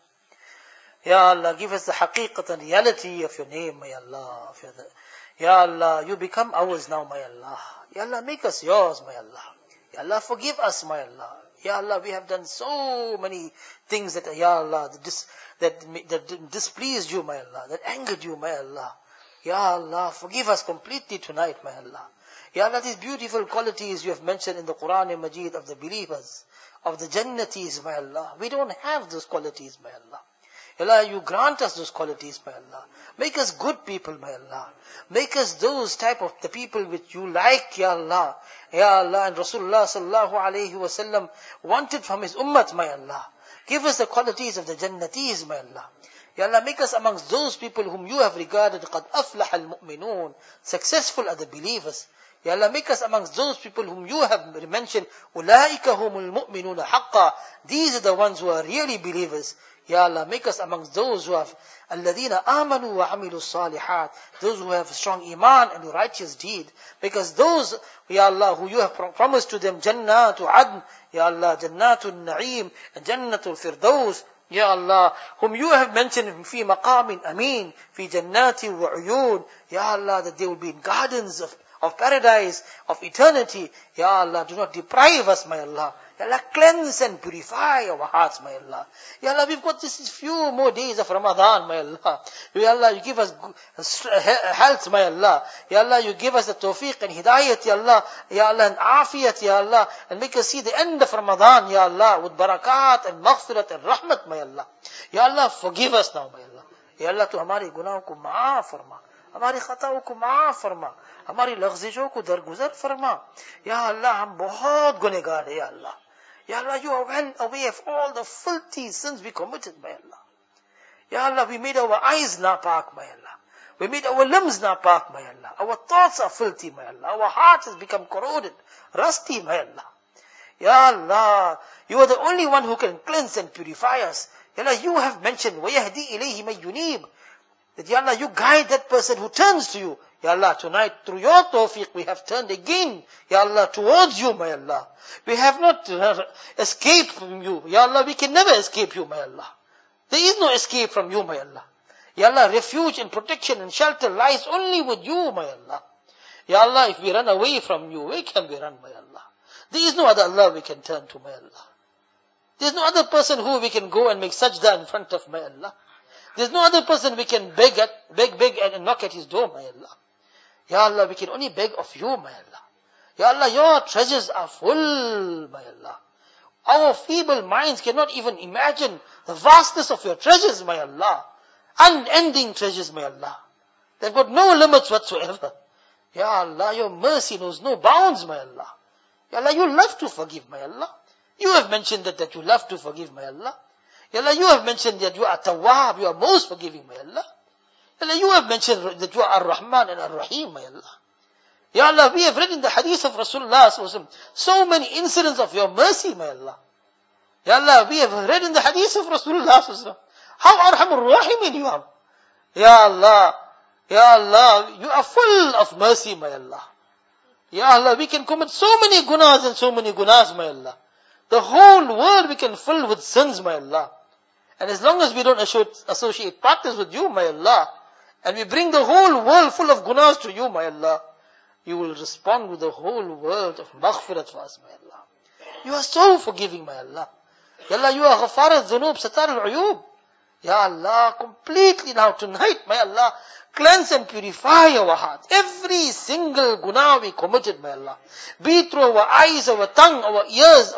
Ya Allah, give us the haqiqat and reality of your name, my Allah. Ya Allah, you become ours now, my Allah. Ya Allah, make us yours, my Allah. Ya Allah, forgive us, my Allah. Ya Allah, we have done so many things that, Ya Allah, that, dis, that, that displeased you, my Allah, that angered you, my Allah. Ya Allah, forgive us completely tonight, my Allah. Ya Allah, these beautiful qualities you have mentioned in the Quran and Majid of the believers, of the Jannatis, my Allah. We don't have those qualities, my Allah. Ya Allah, you grant us those qualities, my Allah. Make us good people, my Allah. Make us those type of the people which you like, Ya Allah. Ya Allah, and Rasulullah sallallahu alayhi wa sallam wanted from his ummat, my Allah. Give us the qualities of the Jannatis, my Allah. Ya Allah, make us amongst those people whom you have regarded, قَدْ أَفْلَحَ الْمُؤْمِنُونَ, successful are the believers. Ya Allah, make us amongst those people whom you have mentioned, أُولَٰئِكَ هُمُ الْمُؤْمِنُونَ حَقًّا, these are the ones who are really believers. Ya Allah, make us amongst those who have الَّذِينَ آمَنُوا وَعَمِلُوا الصَّالِحَاتِ, those who have strong iman and righteous deed. Because those, Ya Allah, who you have promised to them Jannatu Adn, Ya Allah, Jannatul Na'im, and Jannatul Firdaus, Ya Allah, whom you have mentioned في مقام أمين في جنات وعيون, Ya Allah, that they will be in gardens of of paradise, of eternity. Ya Allah, do not deprive us, my Allah. Ya Allah, cleanse and purify our hearts, my Allah. Ya Allah, we've got this few more days of Ramadan, my Allah. Ya Allah, you give us health, my Allah. Ya Allah, you give us the tawfiq and hidayat, Ya Allah. Ya Allah, and afiyat, Ya Allah. And make us see the end of Ramadan, Ya Allah, with barakat and maghfirat and rahmat, my Allah. Ya Allah, forgive us now, my Allah. Ya Allah, tu hamari gunaahon ko maaf farma. हमारी खताओं को माफ फरमा, हमारी लग़्ज़िशों को दरगुजर फरमा. या अल्लाह, हम बहुत गुनहगार हैं, या अल्लाह. Ya Allah, you are well aware of all the filthy sins we committed, my Allah. Ya Allah, we made our eyes napak, my Allah. We made our limbs napak, my Allah. Our thoughts are filthy, my Allah. Our heart has become corroded, rusty, my Allah. Ya Allah, you are the only one who can cleanse and purify us. Ya Allah, you have mentioned, وَيَهْدِي إِلَيْهِ مَن يُنِيبُ, that Ya Allah, you guide that person who turns to you. Ya Allah, tonight through your tawfiq we have turned again, Ya Allah, towards you, my Allah. We have not uh, escaped from you. Ya Allah, we can never escape you, my Allah. There is no escape from you, my Allah. Ya Allah, refuge and protection and shelter lies only with you, my Allah. Ya Allah, if we run away from you, where can we run, my Allah? There is no other Allah we can turn to, my Allah. There is no other person who we can go and make sajda in front of, my Allah. There's no other person we can beg at, beg, beg and knock at his door, my Allah. Ya Allah, we can only beg of you, my Allah. Ya Allah, your treasures are full, my Allah. Our feeble minds cannot even imagine the vastness of your treasures, my Allah. Unending treasures, my Allah. They've got no limits whatsoever. Ya Allah, your mercy knows no bounds, my Allah. Ya Allah, you love to forgive, my Allah. You have mentioned that, that you love to forgive, my Allah. Ya Allah, you have mentioned that you are Tawwab, you are most forgiving, my Allah. Ya Allah, you have mentioned that you are Ar-Rahman and Ar-Rahim, my Allah. Ya Allah, we have read in the hadith of Rasulullah so many incidents of your mercy, my Allah. Ya Allah, we have read in the hadith of Rasulullah how Arhamur Rahimin you are. Ya Allah, Ya Allah, you are full of mercy, my Allah. Ya Allah, we can commit so many gunas and so many gunas, my Allah. The whole world we can fill with sins, my Allah. And as long as we don't associate partners with you, my Allah, and we bring the whole world full of gunas to you, my Allah, you will respond with the whole world of maghfirat for us, my Allah. You are so forgiving, my Allah. Ya Allah, you are Ghafar al-Dhunub, Satar al-Uyub. Ya Allah, completely now tonight, my Allah, cleanse and purify our hearts. Every single guna we committed, my Allah. Be it through our eyes, our tongue, our ears, our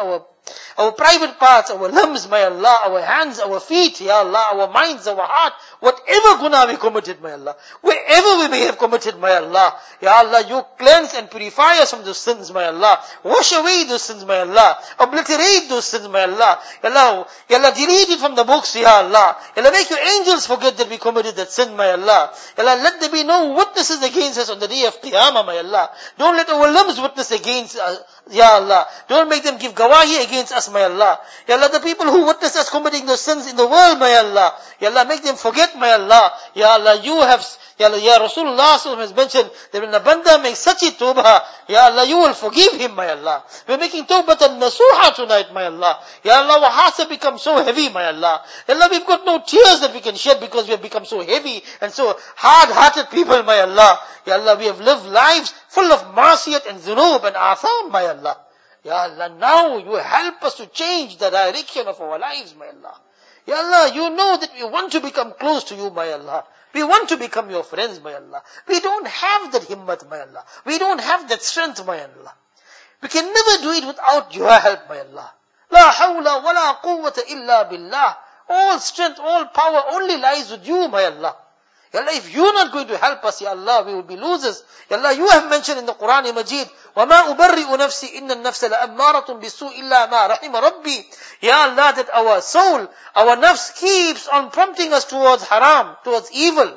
Our private parts, our limbs, my Allah, our hands, our feet, Ya Allah, our minds, our heart, whatever guna we committed, my Allah, wherever we may have committed, my Allah, Ya Allah, you cleanse and purify us from those sins, my Allah. Wash away those sins, my Allah. Obliterate those sins, my Allah. Ya Allah, Ya Allah, delete it from the books, Ya Allah. Ya Allah, make your angels forget that we committed that sin, my Allah. Ya Allah, let there be no witnesses against us on the day of Qiyamah, my Allah. Don't let our limbs witness against us, Ya Allah. Don't make them give gawahi against us, my Allah. Ya Allah, the people who witness us committing those sins in the world, my Allah. Ya Allah, make them forget, my Allah. Ya Allah, you have, Ya Allah, Ya Rasulullah has mentioned that when a banda makes such a tawbah, Ya Allah, you will forgive him, my Allah. We're making tawbatan nasuha tonight, my Allah. Ya Allah, our hearts have become so heavy, my Allah. Ya Allah, we've got no tears that we can shed because we have become so heavy and so hard-hearted people, my Allah. Ya Allah, we have lived lives full of ma'asiyat and dhunub and atham, my Allah. Ya Allah, now you help us to change the direction of our lives, my Allah. Ya Allah, you know that we want to become close to you, my Allah. We want to become your friends, my Allah. We don't have that himmat, my Allah. We don't have that strength, my Allah. We can never do it without your help, my Allah. La hawla wa la quwwata illa billah. All strength, all power only lies with you, my Allah. Ya Allah, if you're not going to help us, Ya Allah, we will be losers. Ya Allah, you have mentioned in the Quran Majid, وَمَا أُبَرِّئُ نَفْسِي إِنَّ النَّفْسَ لَأَمَّارَةٌ بِالسُّوءِ إِلَّا مَا رَحِمَ رَبِّي. Ya Allah, that our soul, our nafs keeps on prompting us towards haram, towards evil.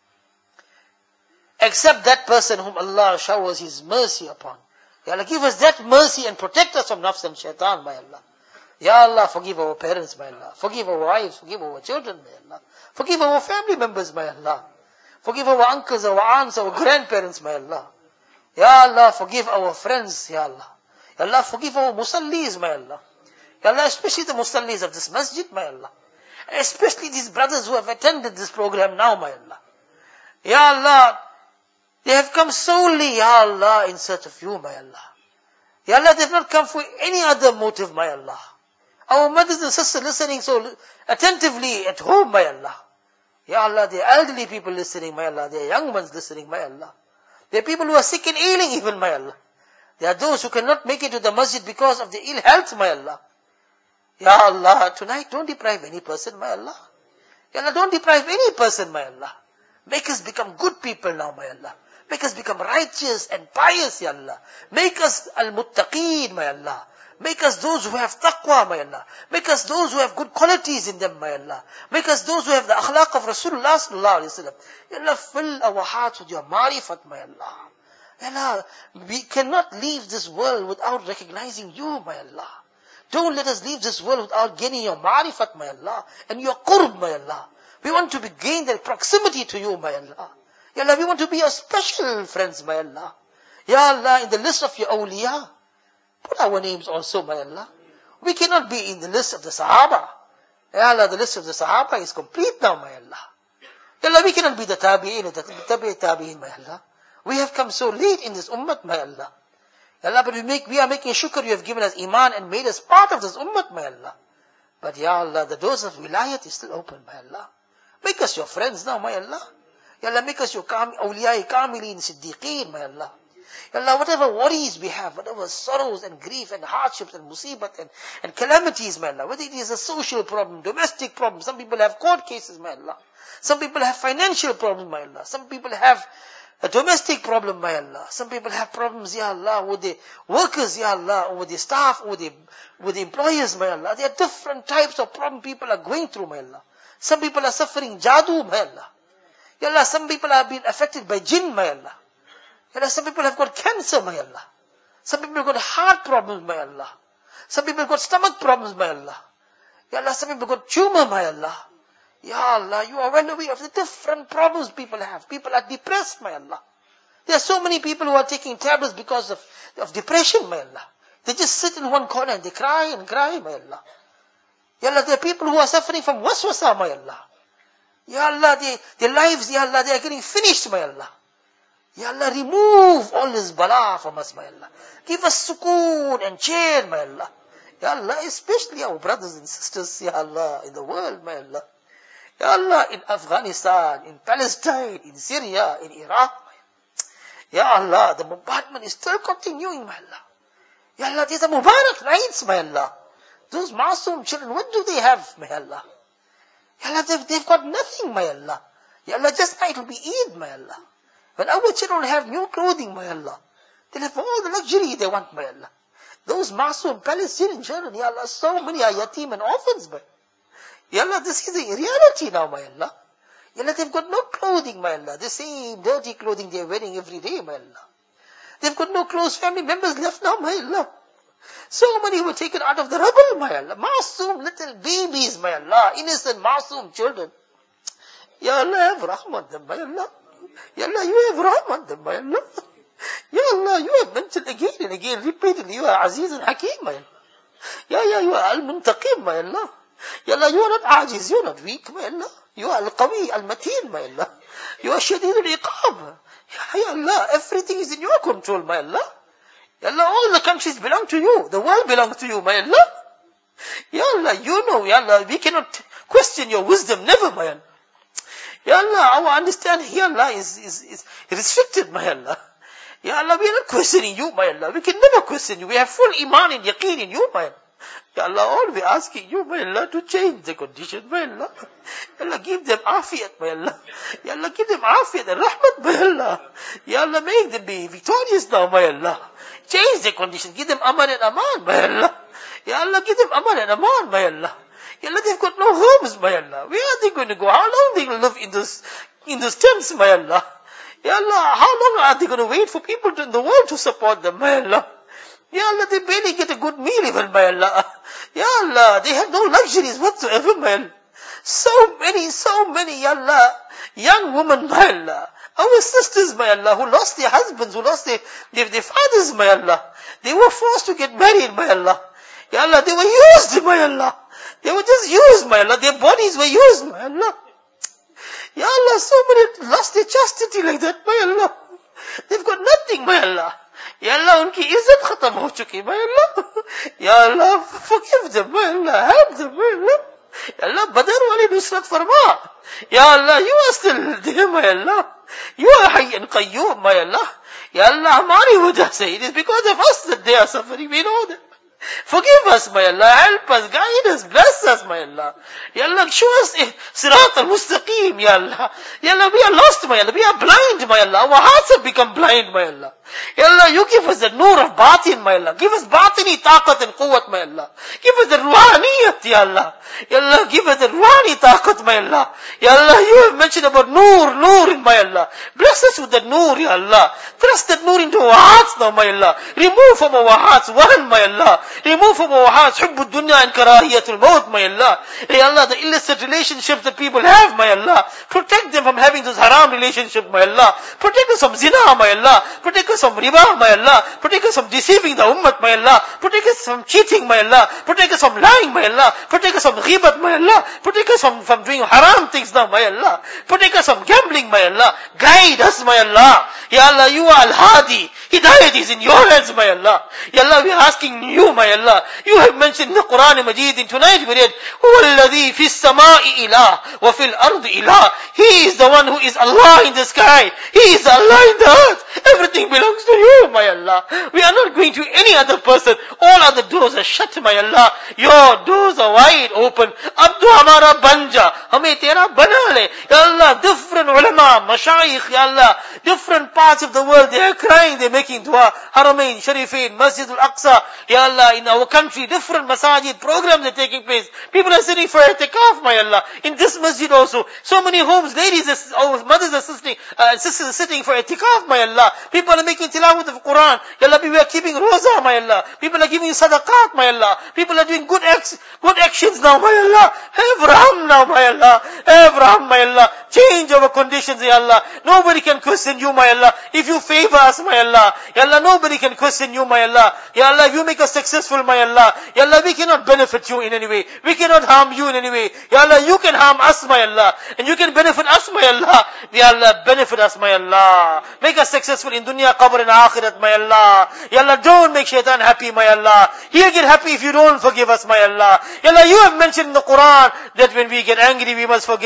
Except that person whom Allah showers His mercy upon. Ya Allah, give us that mercy and protect us from nafs and shaitan, my Allah. Ya Allah, forgive our parents, my Allah. Forgive our wives, forgive our children, my Allah. Forgive our family members, my Allah. Forgive our uncles, our aunts, our grandparents, my Allah. Ya Allah, forgive our friends, Ya Allah. Ya Allah, forgive our musallis, my Allah. Ya Allah, especially the musallis of this masjid, my Allah. Especially these brothers who have attended this program now, my Allah. Ya Allah, they have come solely, Ya Allah, in search of you, my Allah. Ya Allah, they have not come for any other motive, my Allah. Our mothers and sisters listening so attentively at home, my Allah. Ya Allah, there are elderly people listening, my Allah. There are young ones listening, my Allah. There are people who are sick and ailing even, my Allah. There are those who cannot make it to the masjid because of their ill health, my Allah. Ya Allah, tonight don't deprive any person, my Allah. Ya Allah, don't deprive any person, my Allah. Make us become good people now, my Allah. Make us become righteous and pious, Ya Allah. Make us al-muttaqeen, my Allah. Make us those who have taqwa, my Allah. Make us those who have good qualities in them, my Allah. Make us those who have the akhlaq of Rasulullah sallallahu alayhi wa sallam. Ya Allah, fill our hearts with your marifat, my Allah. Ya Allah, we cannot leave this world without recognizing you, my Allah. Don't let us leave this world without gaining your marifat, my Allah, and your qurb, my Allah. We want to be gain that proximity to you, my Allah. Ya Allah, we want to be your special friends, my Allah. Ya Allah, in the list of your awliya, put our names also, my Allah. We cannot be in the list of the Sahaba. Ya Allah, the list of the Sahaba is complete now, my Allah. Ya Allah, we cannot be the Tabi'in, the Tabi'i Tabi'in, my Allah. We have come so late in this ummah, my Allah. Ya Allah, but we make, we are making shukr, you have given us iman and made us part of this ummah, my Allah. But Ya Allah, the doors of wilayat is still open, my Allah. Make us your friends now, my Allah. Ya Allah, make us your awliya, kamilin, siddiqeen, my Allah. Ya Allah, whatever worries we have, whatever sorrows and grief and hardships and musibat and, and calamities, my Allah, whether it is a social problem, domestic problem, some people have court cases, my Allah. Some people have financial problems, my Allah. Some people have a domestic problem, my Allah. Some people have problems, Ya Allah, with the workers, Ya Allah, or with the staff, or with the, with the employers, my Allah. There are different types of problems people are going through, my Allah. Some people are suffering jadoo, my Allah. Ya Allah, some people are being affected by jinn, my Allah. Ya Allah, some people have got cancer, my Allah. Some people have got heart problems, my Allah. Some people have got stomach problems, my Allah. Ya Allah, some people have got tumor, my Allah. Ya Allah, you are well aware of the different problems people have. People are depressed, my Allah. There are so many people who are taking tablets because of, of depression, my Allah. They just sit in one corner and they cry and cry, my Allah. Ya Allah, there are people who are suffering from waswasa, my Allah. Ya Allah, they, their lives, Ya Allah, they are getting finished, my Allah. Ya Allah, remove all this bala from us, my Allah. Give us sukoon and cheer, my Allah. Ya Allah, especially our brothers and sisters, Ya Allah, in the world, my Allah. Ya Allah, in Afghanistan, in Palestine, in Syria, in Iraq, Ya Allah, the bombardment is still continuing, my Allah. Ya Allah, these are Mubarak nights, my Allah. Those masoom children, what do they have, my Allah? Ya Allah, they've, they've got nothing, my Allah. Ya Allah, just now it will be Eid, my Allah. When our children will have new clothing, my Allah, they'll have all the luxury they want, my Allah. Those masoom Palestinian children, Ya Allah, so many are yatim and orphans, my Allah. Ya Allah, this is a reality now, my Allah. Ya Allah, they've got no clothing, my Allah. The same dirty clothing they're wearing every day, my Allah. They've got no close family members left now, my Allah. So many were taken out of the rubble, my Allah. Masoom little babies, my Allah. Innocent masoom children. Ya Allah, have rahmah on them, my Allah. Ya Allah, you have rahmah on them, my Allah. Ya Allah, you have mentioned again and again, repeatedly, you are Aziz and Hakeem, my Allah. Ya Ya, you are Al-Muntaqim, my Allah. Ya Allah, you are not ajiz, you are not weak, my Allah. You are Al-Qawi, Al-Mateen, my Allah. You are Shadeed Al-Iqab. Ya Allah, everything is in your control, my Allah. Ya Allah, all the countries belong to you. The world belongs to you, my Allah. Ya Allah, you know, Ya Allah, we cannot question your wisdom, never, my Allah. Ya Allah, our understanding, Ya Allah, is, is, is restricted, my Allah. Ya Allah, we are not questioning you, my Allah. We can never question you. We have full iman and yaqeen in you, my Allah. Ya Allah, all we are asking you, my Allah, to change the condition, my Allah. Ya Allah, give them afiyat, my Allah. Ya Allah, give them afiyat and rahmat, my Allah. Ya Allah, make them be victorious now, my Allah. Change the condition. Give them aman and aman, my Allah. Ya Allah, give them aman and aman, my Allah. Ya Allah, they've got no homes, my Allah. Where are they going to go? How long they will live in those, in those tents, my Allah? Ya Allah, how long are they going to wait for people to, in the world to support them, my Allah? Ya Allah, they barely get a good meal even, my Allah. Ya Allah, they have no luxuries whatsoever, my Allah. So many, so many, Ya Allah, young women, my Allah. Our sisters, my Allah, who lost their husbands, who lost their, their, their fathers, my Allah. They were forced to get married, my Allah. Ya Allah, they were used, my Allah. They were just used, my Allah. Their bodies were used, my Allah. Ya Allah, so many lost their chastity like that, my Allah. They've got nothing, my Allah. Ya Allah, unki izzat khatam ho chuki, my Allah. Ya Allah, forgive them, my Allah. Help them, my Allah. Ya Allah, Badr wali nusrat farma. Ya Allah, you are still there, my Allah. You are Hayy and Qayyum, my Allah. Ya Allah, hamari wajah se. It is because of us that they are suffering. We know that. Forgive us, my Allah. Help us, guide us, bless us, my Allah. Ya Allah, show us Sirat al-Mustaqim, Ya Allah. Ya Allah, we are lost, my Allah. We are blind, my Allah. Our hearts have become blind, my Allah. Ya Allah, you give us the nur of batin, my Allah. Give us batini taqat and quwwat, my Allah. Give us the ruhaniyat, Ya Allah. Ya Allah, give us the ruhani taqat, my Allah. Ya Allah, you have mentioned about nur, nur in my Allah. Bless us with the nur, Ya Allah. Thrust that nur into our hearts now, my Allah. Remove from our hearts one, my Allah. Remove from our hearts hubbud dunya and karahiyatul maut, my Allah. Ya Allah, the illicit relationships that people have, my Allah. Protect them from having those haram relationships, my Allah. Protect us from zina, my Allah. Protect us from riba, my Allah. Protect us from deceiving the ummah, my Allah. Protect us from cheating, my Allah. Protect us from lying, my Allah. Protect us from ghibat, my Allah. Protect us from, from doing haram things now, my Allah. Protect us from gambling, my Allah. Guide us, my Allah. Ya Allah, you are Al-Hadi. Hidayat is in your hands, my Allah. Ya Allah, we are asking you, my Allah. You have mentioned in the Quran Majid, and tonight we read, هُوَ الَّذِي فِي السَّمَاءِ إِلَهِ وَفِي الْأَرْضِ إِلَهِ. He is the one who is Allah in the sky. He is Allah in the earth. Everything belongs to you, my Allah. We are not going to any other person. All other doors are shut, my Allah. Your doors are wide open. Abdu hamara banja. Hame tera bana le. Ya Allah, different ulama, mashayikh, Ya Allah, different parts of the world, they are crying, they are making dua. Haramain, Sharifain, Masjid al-Aqsa, Ya Allah, in our country, different masajid, programs are taking place. People are sitting for itikaf, my Allah. In this masjid also, so many homes, ladies, our mothers are sitting, uh, sisters are sitting for itikaf, my Allah. People are making tilawat of Quran. Ya Allah, we are keeping roza, my Allah. People are giving sadaqat, my Allah. People are doing good acts, good actions now, my Allah. Have raham now, my Allah. Have raham, my Allah. Change our conditions, Ya Allah. Nobody can question you, my Allah. If you favor us, my Allah. Ya Allah, nobody can question you, my Allah. Ya Allah, you make us successful, my Allah. Ya Allah, we cannot benefit you in any way. We cannot harm you in any way. Ya Allah, you can harm us, my Allah. And you can benefit us, my Allah. Ya Allah, benefit us, my Allah. Make us successful in dunya, qabr and akhirat, my Allah. Ya Allah, don't make shaitan happy, my Allah. He'll get happy if you don't forgive us, my Allah. Ya Allah, you have mentioned in the Quran that when we get angry, we must forgive.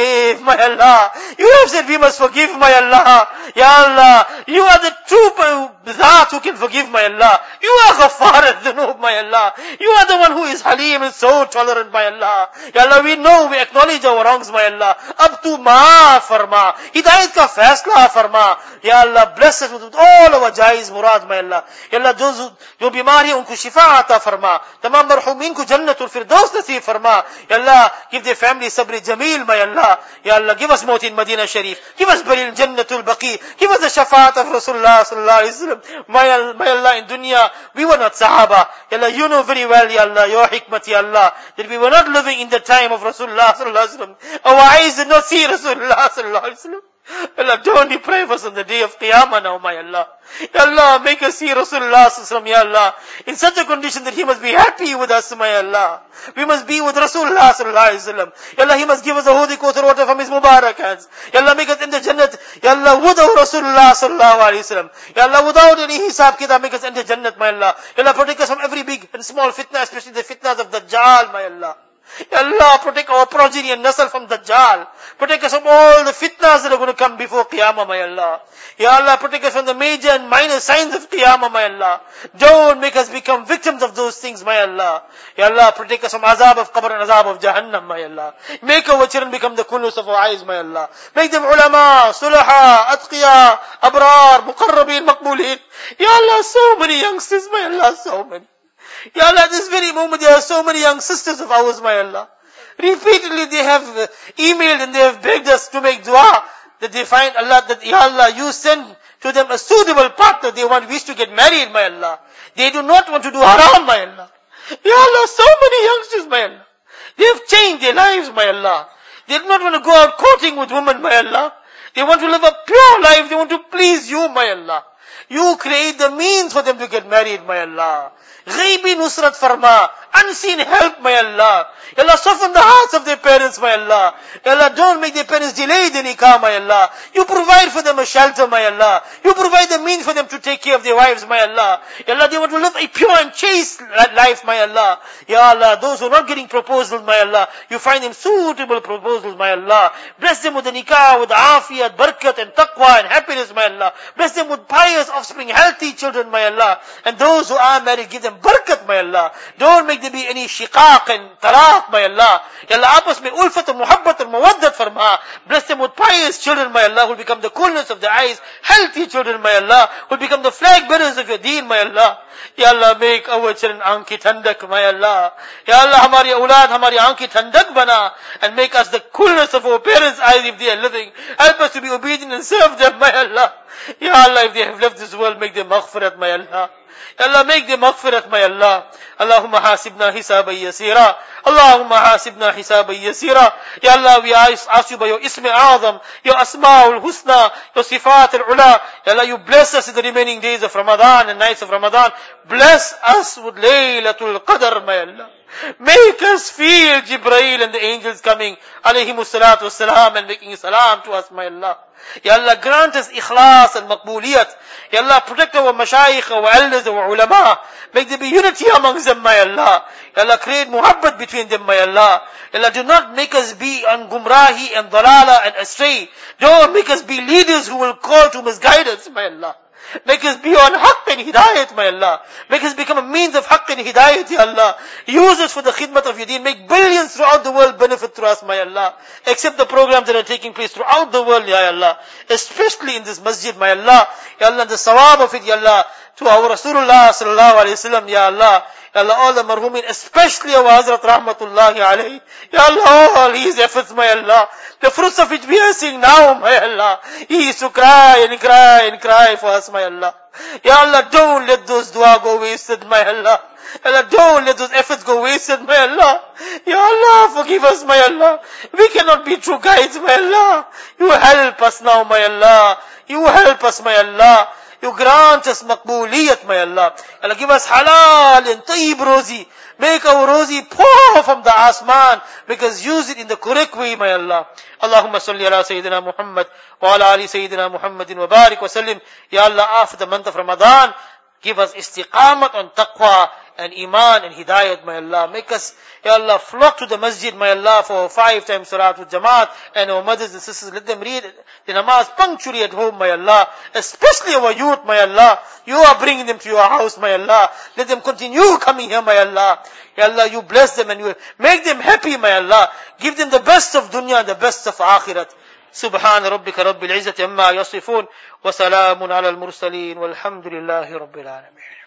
my Allah. You have said we must forgive, my Allah. Ya Allah, you are the true Zat who can forgive, my Allah. You are Ghaffar al-Dhunub, my Allah. You are the one who is Halim and so tolerant, my Allah. Ya Allah, we know, we acknowledge our wrongs, my Allah. Ab tu maaf farma. Hidayat ka faisla farma. Ya Allah, bless us with all our jaiz murad, my Allah. Ya Allah, jo, jo bimari unko shifa ata farma. Tamam marhumin ko jannatul firdaus nasib farma. Ya Allah, give their family sabri jameel, my Allah. Ya Allah, give us maut in Medina Sharif. Give us burial in Jannatul Baqi. Give us the shafaat of Rasulullah sallallahu alaihi wasallam. My, my Allah, in dunya, we were not Sahaba. Ya Allah, you know very well, Ya Allah, your hikmat, Ya Allah, that we were not living in the time of Rasulullah sallallahu alaihi wasallam. Our eyes did not see Rasulullah sallallahu alaihi wasallam. Allah, don't deprive us on the day of Qiyamah now, my Allah. Ya Allah, make us see Rasulullah sallallahu alaihi wasallam, Ya Allah, in such a condition that he must be happy with us, my Allah. We must be with Rasulullah sallallahu alaihi wasallam. Ya Allah, he must give us a holy Kauthar water from his Mubarak hands. Ya Allah, make us enter Jannat. Ya Allah, without Rasulullah sallallahu alaihi wasallam. Ya Allah, without any hisab kitab, make us enter Jannat, my Allah. Ya Allah, protect us from every big and small fitna, especially the fitnas of Dajjal, my Allah. Ya Allah, protect our progeny and nasl from Dajjal. Protect us from all the fitnas that are going to come before Qiyamah, my Allah. Ya Allah, protect us from the major and minor signs of Qiyamah, my Allah. Don't make us become victims of those things, my Allah. Ya Allah, protect us from azab of qabr and azab of Jahannam, my Allah. Make our children become the kullus of our eyes, my Allah. Make them ulama, sulaha, atqiya, abrar, muqarrabin, maqbulin. Ya Allah, so many youngsters, my Allah, so many. Ya Allah, at this very moment, there are so many young sisters of ours, my Allah. Repeatedly they have emailed and they have begged us to make dua that they find Allah, that Ya Allah, you send to them a suitable partner. They want, wish to get married, my Allah. They do not want to do haram, my Allah. Ya Allah, so many youngsters, my Allah. They have changed their lives, my Allah. They do not want to go out courting with women, my Allah. They want to live a pure life. They want to please you, my Allah. You create the means for them to get married, my Allah. Ghaibi nusrat farma. Unseen help, my Allah. Ya Allah, soften the hearts of their parents, my Allah. Ya Allah, don't make their parents delay the nikah, my Allah. You provide for them a shelter, my Allah. You provide the means for them to take care of their wives, my Allah. Ya Allah, they want to live a pure and chaste life, my Allah. Ya Allah, those who are not getting proposals, my Allah, you find them suitable proposals, my Allah. Bless them with the nikah, with afiyat, barakat and taqwa and happiness, my Allah. Bless them with pious offspring, healthy children, my Allah. And those who are married, give them barakat, my Allah. Don't make there be any shiqaq and talaq, my Allah. Ya Allah, apas mein ulfat and muhabbat and mawaddat farma. Bless them with pious children, my Allah, who will become the coolness of the eyes. Healthy children, my Allah, who will become the flag bearers of your deen, my Allah. Ya Allah, make our children aanki thandak, my Allah. Ya Allah, hamari aulad, hamari aanki thandak bana. And make us the coolness of our parents' eyes if they are living. Help us to be obedient and serve them, my Allah. Ya Allah, if they have left this world, make them maghfirat, my Allah. Ya Allah, make them maghfirat, my Allah. Allahumma hasibna hisaban yasira. Allahumma hasibna hisaban yasira. Ya Allah, we ask you by your Ism Azam, your Asma'ul Husna, your Sifat al-Ula. Ya Allah, you bless us in the remaining days of Ramadan and nights of Ramadan. Bless us with Laylatul Qadr, my Allah. Make us feel Jibreel and the angels coming, alayhimus salatu wassalam, and making salam to us, my Allah. Ya Allah, grant us ikhlas and maqbooliyat. Ya Allah, protect our mashayikh, our elders, our ulama. Make there be unity amongst them, my Allah. Ya Allah, create muhabbat between them, my Allah. Ya Allah, do not make us be on gumrahi and dalala and astray. Don't make us be leaders who will call to misguidance, my Allah. Make us be on haqq and hidayat, my Allah. Make us become a means of haqq and hidayat, Ya Allah. Use us for the khidmat of your deen. Make billions throughout the world benefit through us, my Allah. Accept the programs that are taking place throughout the world, Ya Allah. Especially in this masjid, my Allah. Ya Allah, the sawab of it, Ya Allah. To our Rasulullah sallallahu alayhi wa sallam, Ya Allah. Ya Allah, all the marhumin, especially our Hazrat Rahmatullahi alayhi. Ya Allah, all his efforts, my Allah. The fruits of which we are seeing now, my Allah. He used to cry and cry and cry for us, my Allah. Ya Allah, don't let those dua go wasted, my Allah. Ya Allah, don't let those efforts go wasted, my Allah. Ya Allah, forgive us, my Allah. We cannot be true guides, my Allah. You help us now, my Allah. You help us, my Allah. You grant us maqbooliyat, my Allah. Allah, give us halal and tayyib rozi. Make our rozi pour from the asman. Make us use it in the correct way, my Allah. Allahumma salli ala Sayyidina Muhammad wa ala ali Sayyidina Muhammadin wa barik wa sallim. Ya Allah, after the month of Ramadan, give us istiqamat on taqwa and iman and hidayat, my Allah. Make us, Ya Allah, flock to the masjid, my Allah, for five times salat with jamaat, and our mothers and sisters, let them read the namaz punctually at home, my Allah. Especially our youth, my Allah. You are bringing them to your house, my Allah. Let them continue coming here, my Allah. Ya Allah, you bless them and you make them happy, my Allah. Give them the best of dunya and the best of akhirat. سبحان ربك رب العزة عما يصفون وسلام على المرسلين والحمد لله رب العالمين.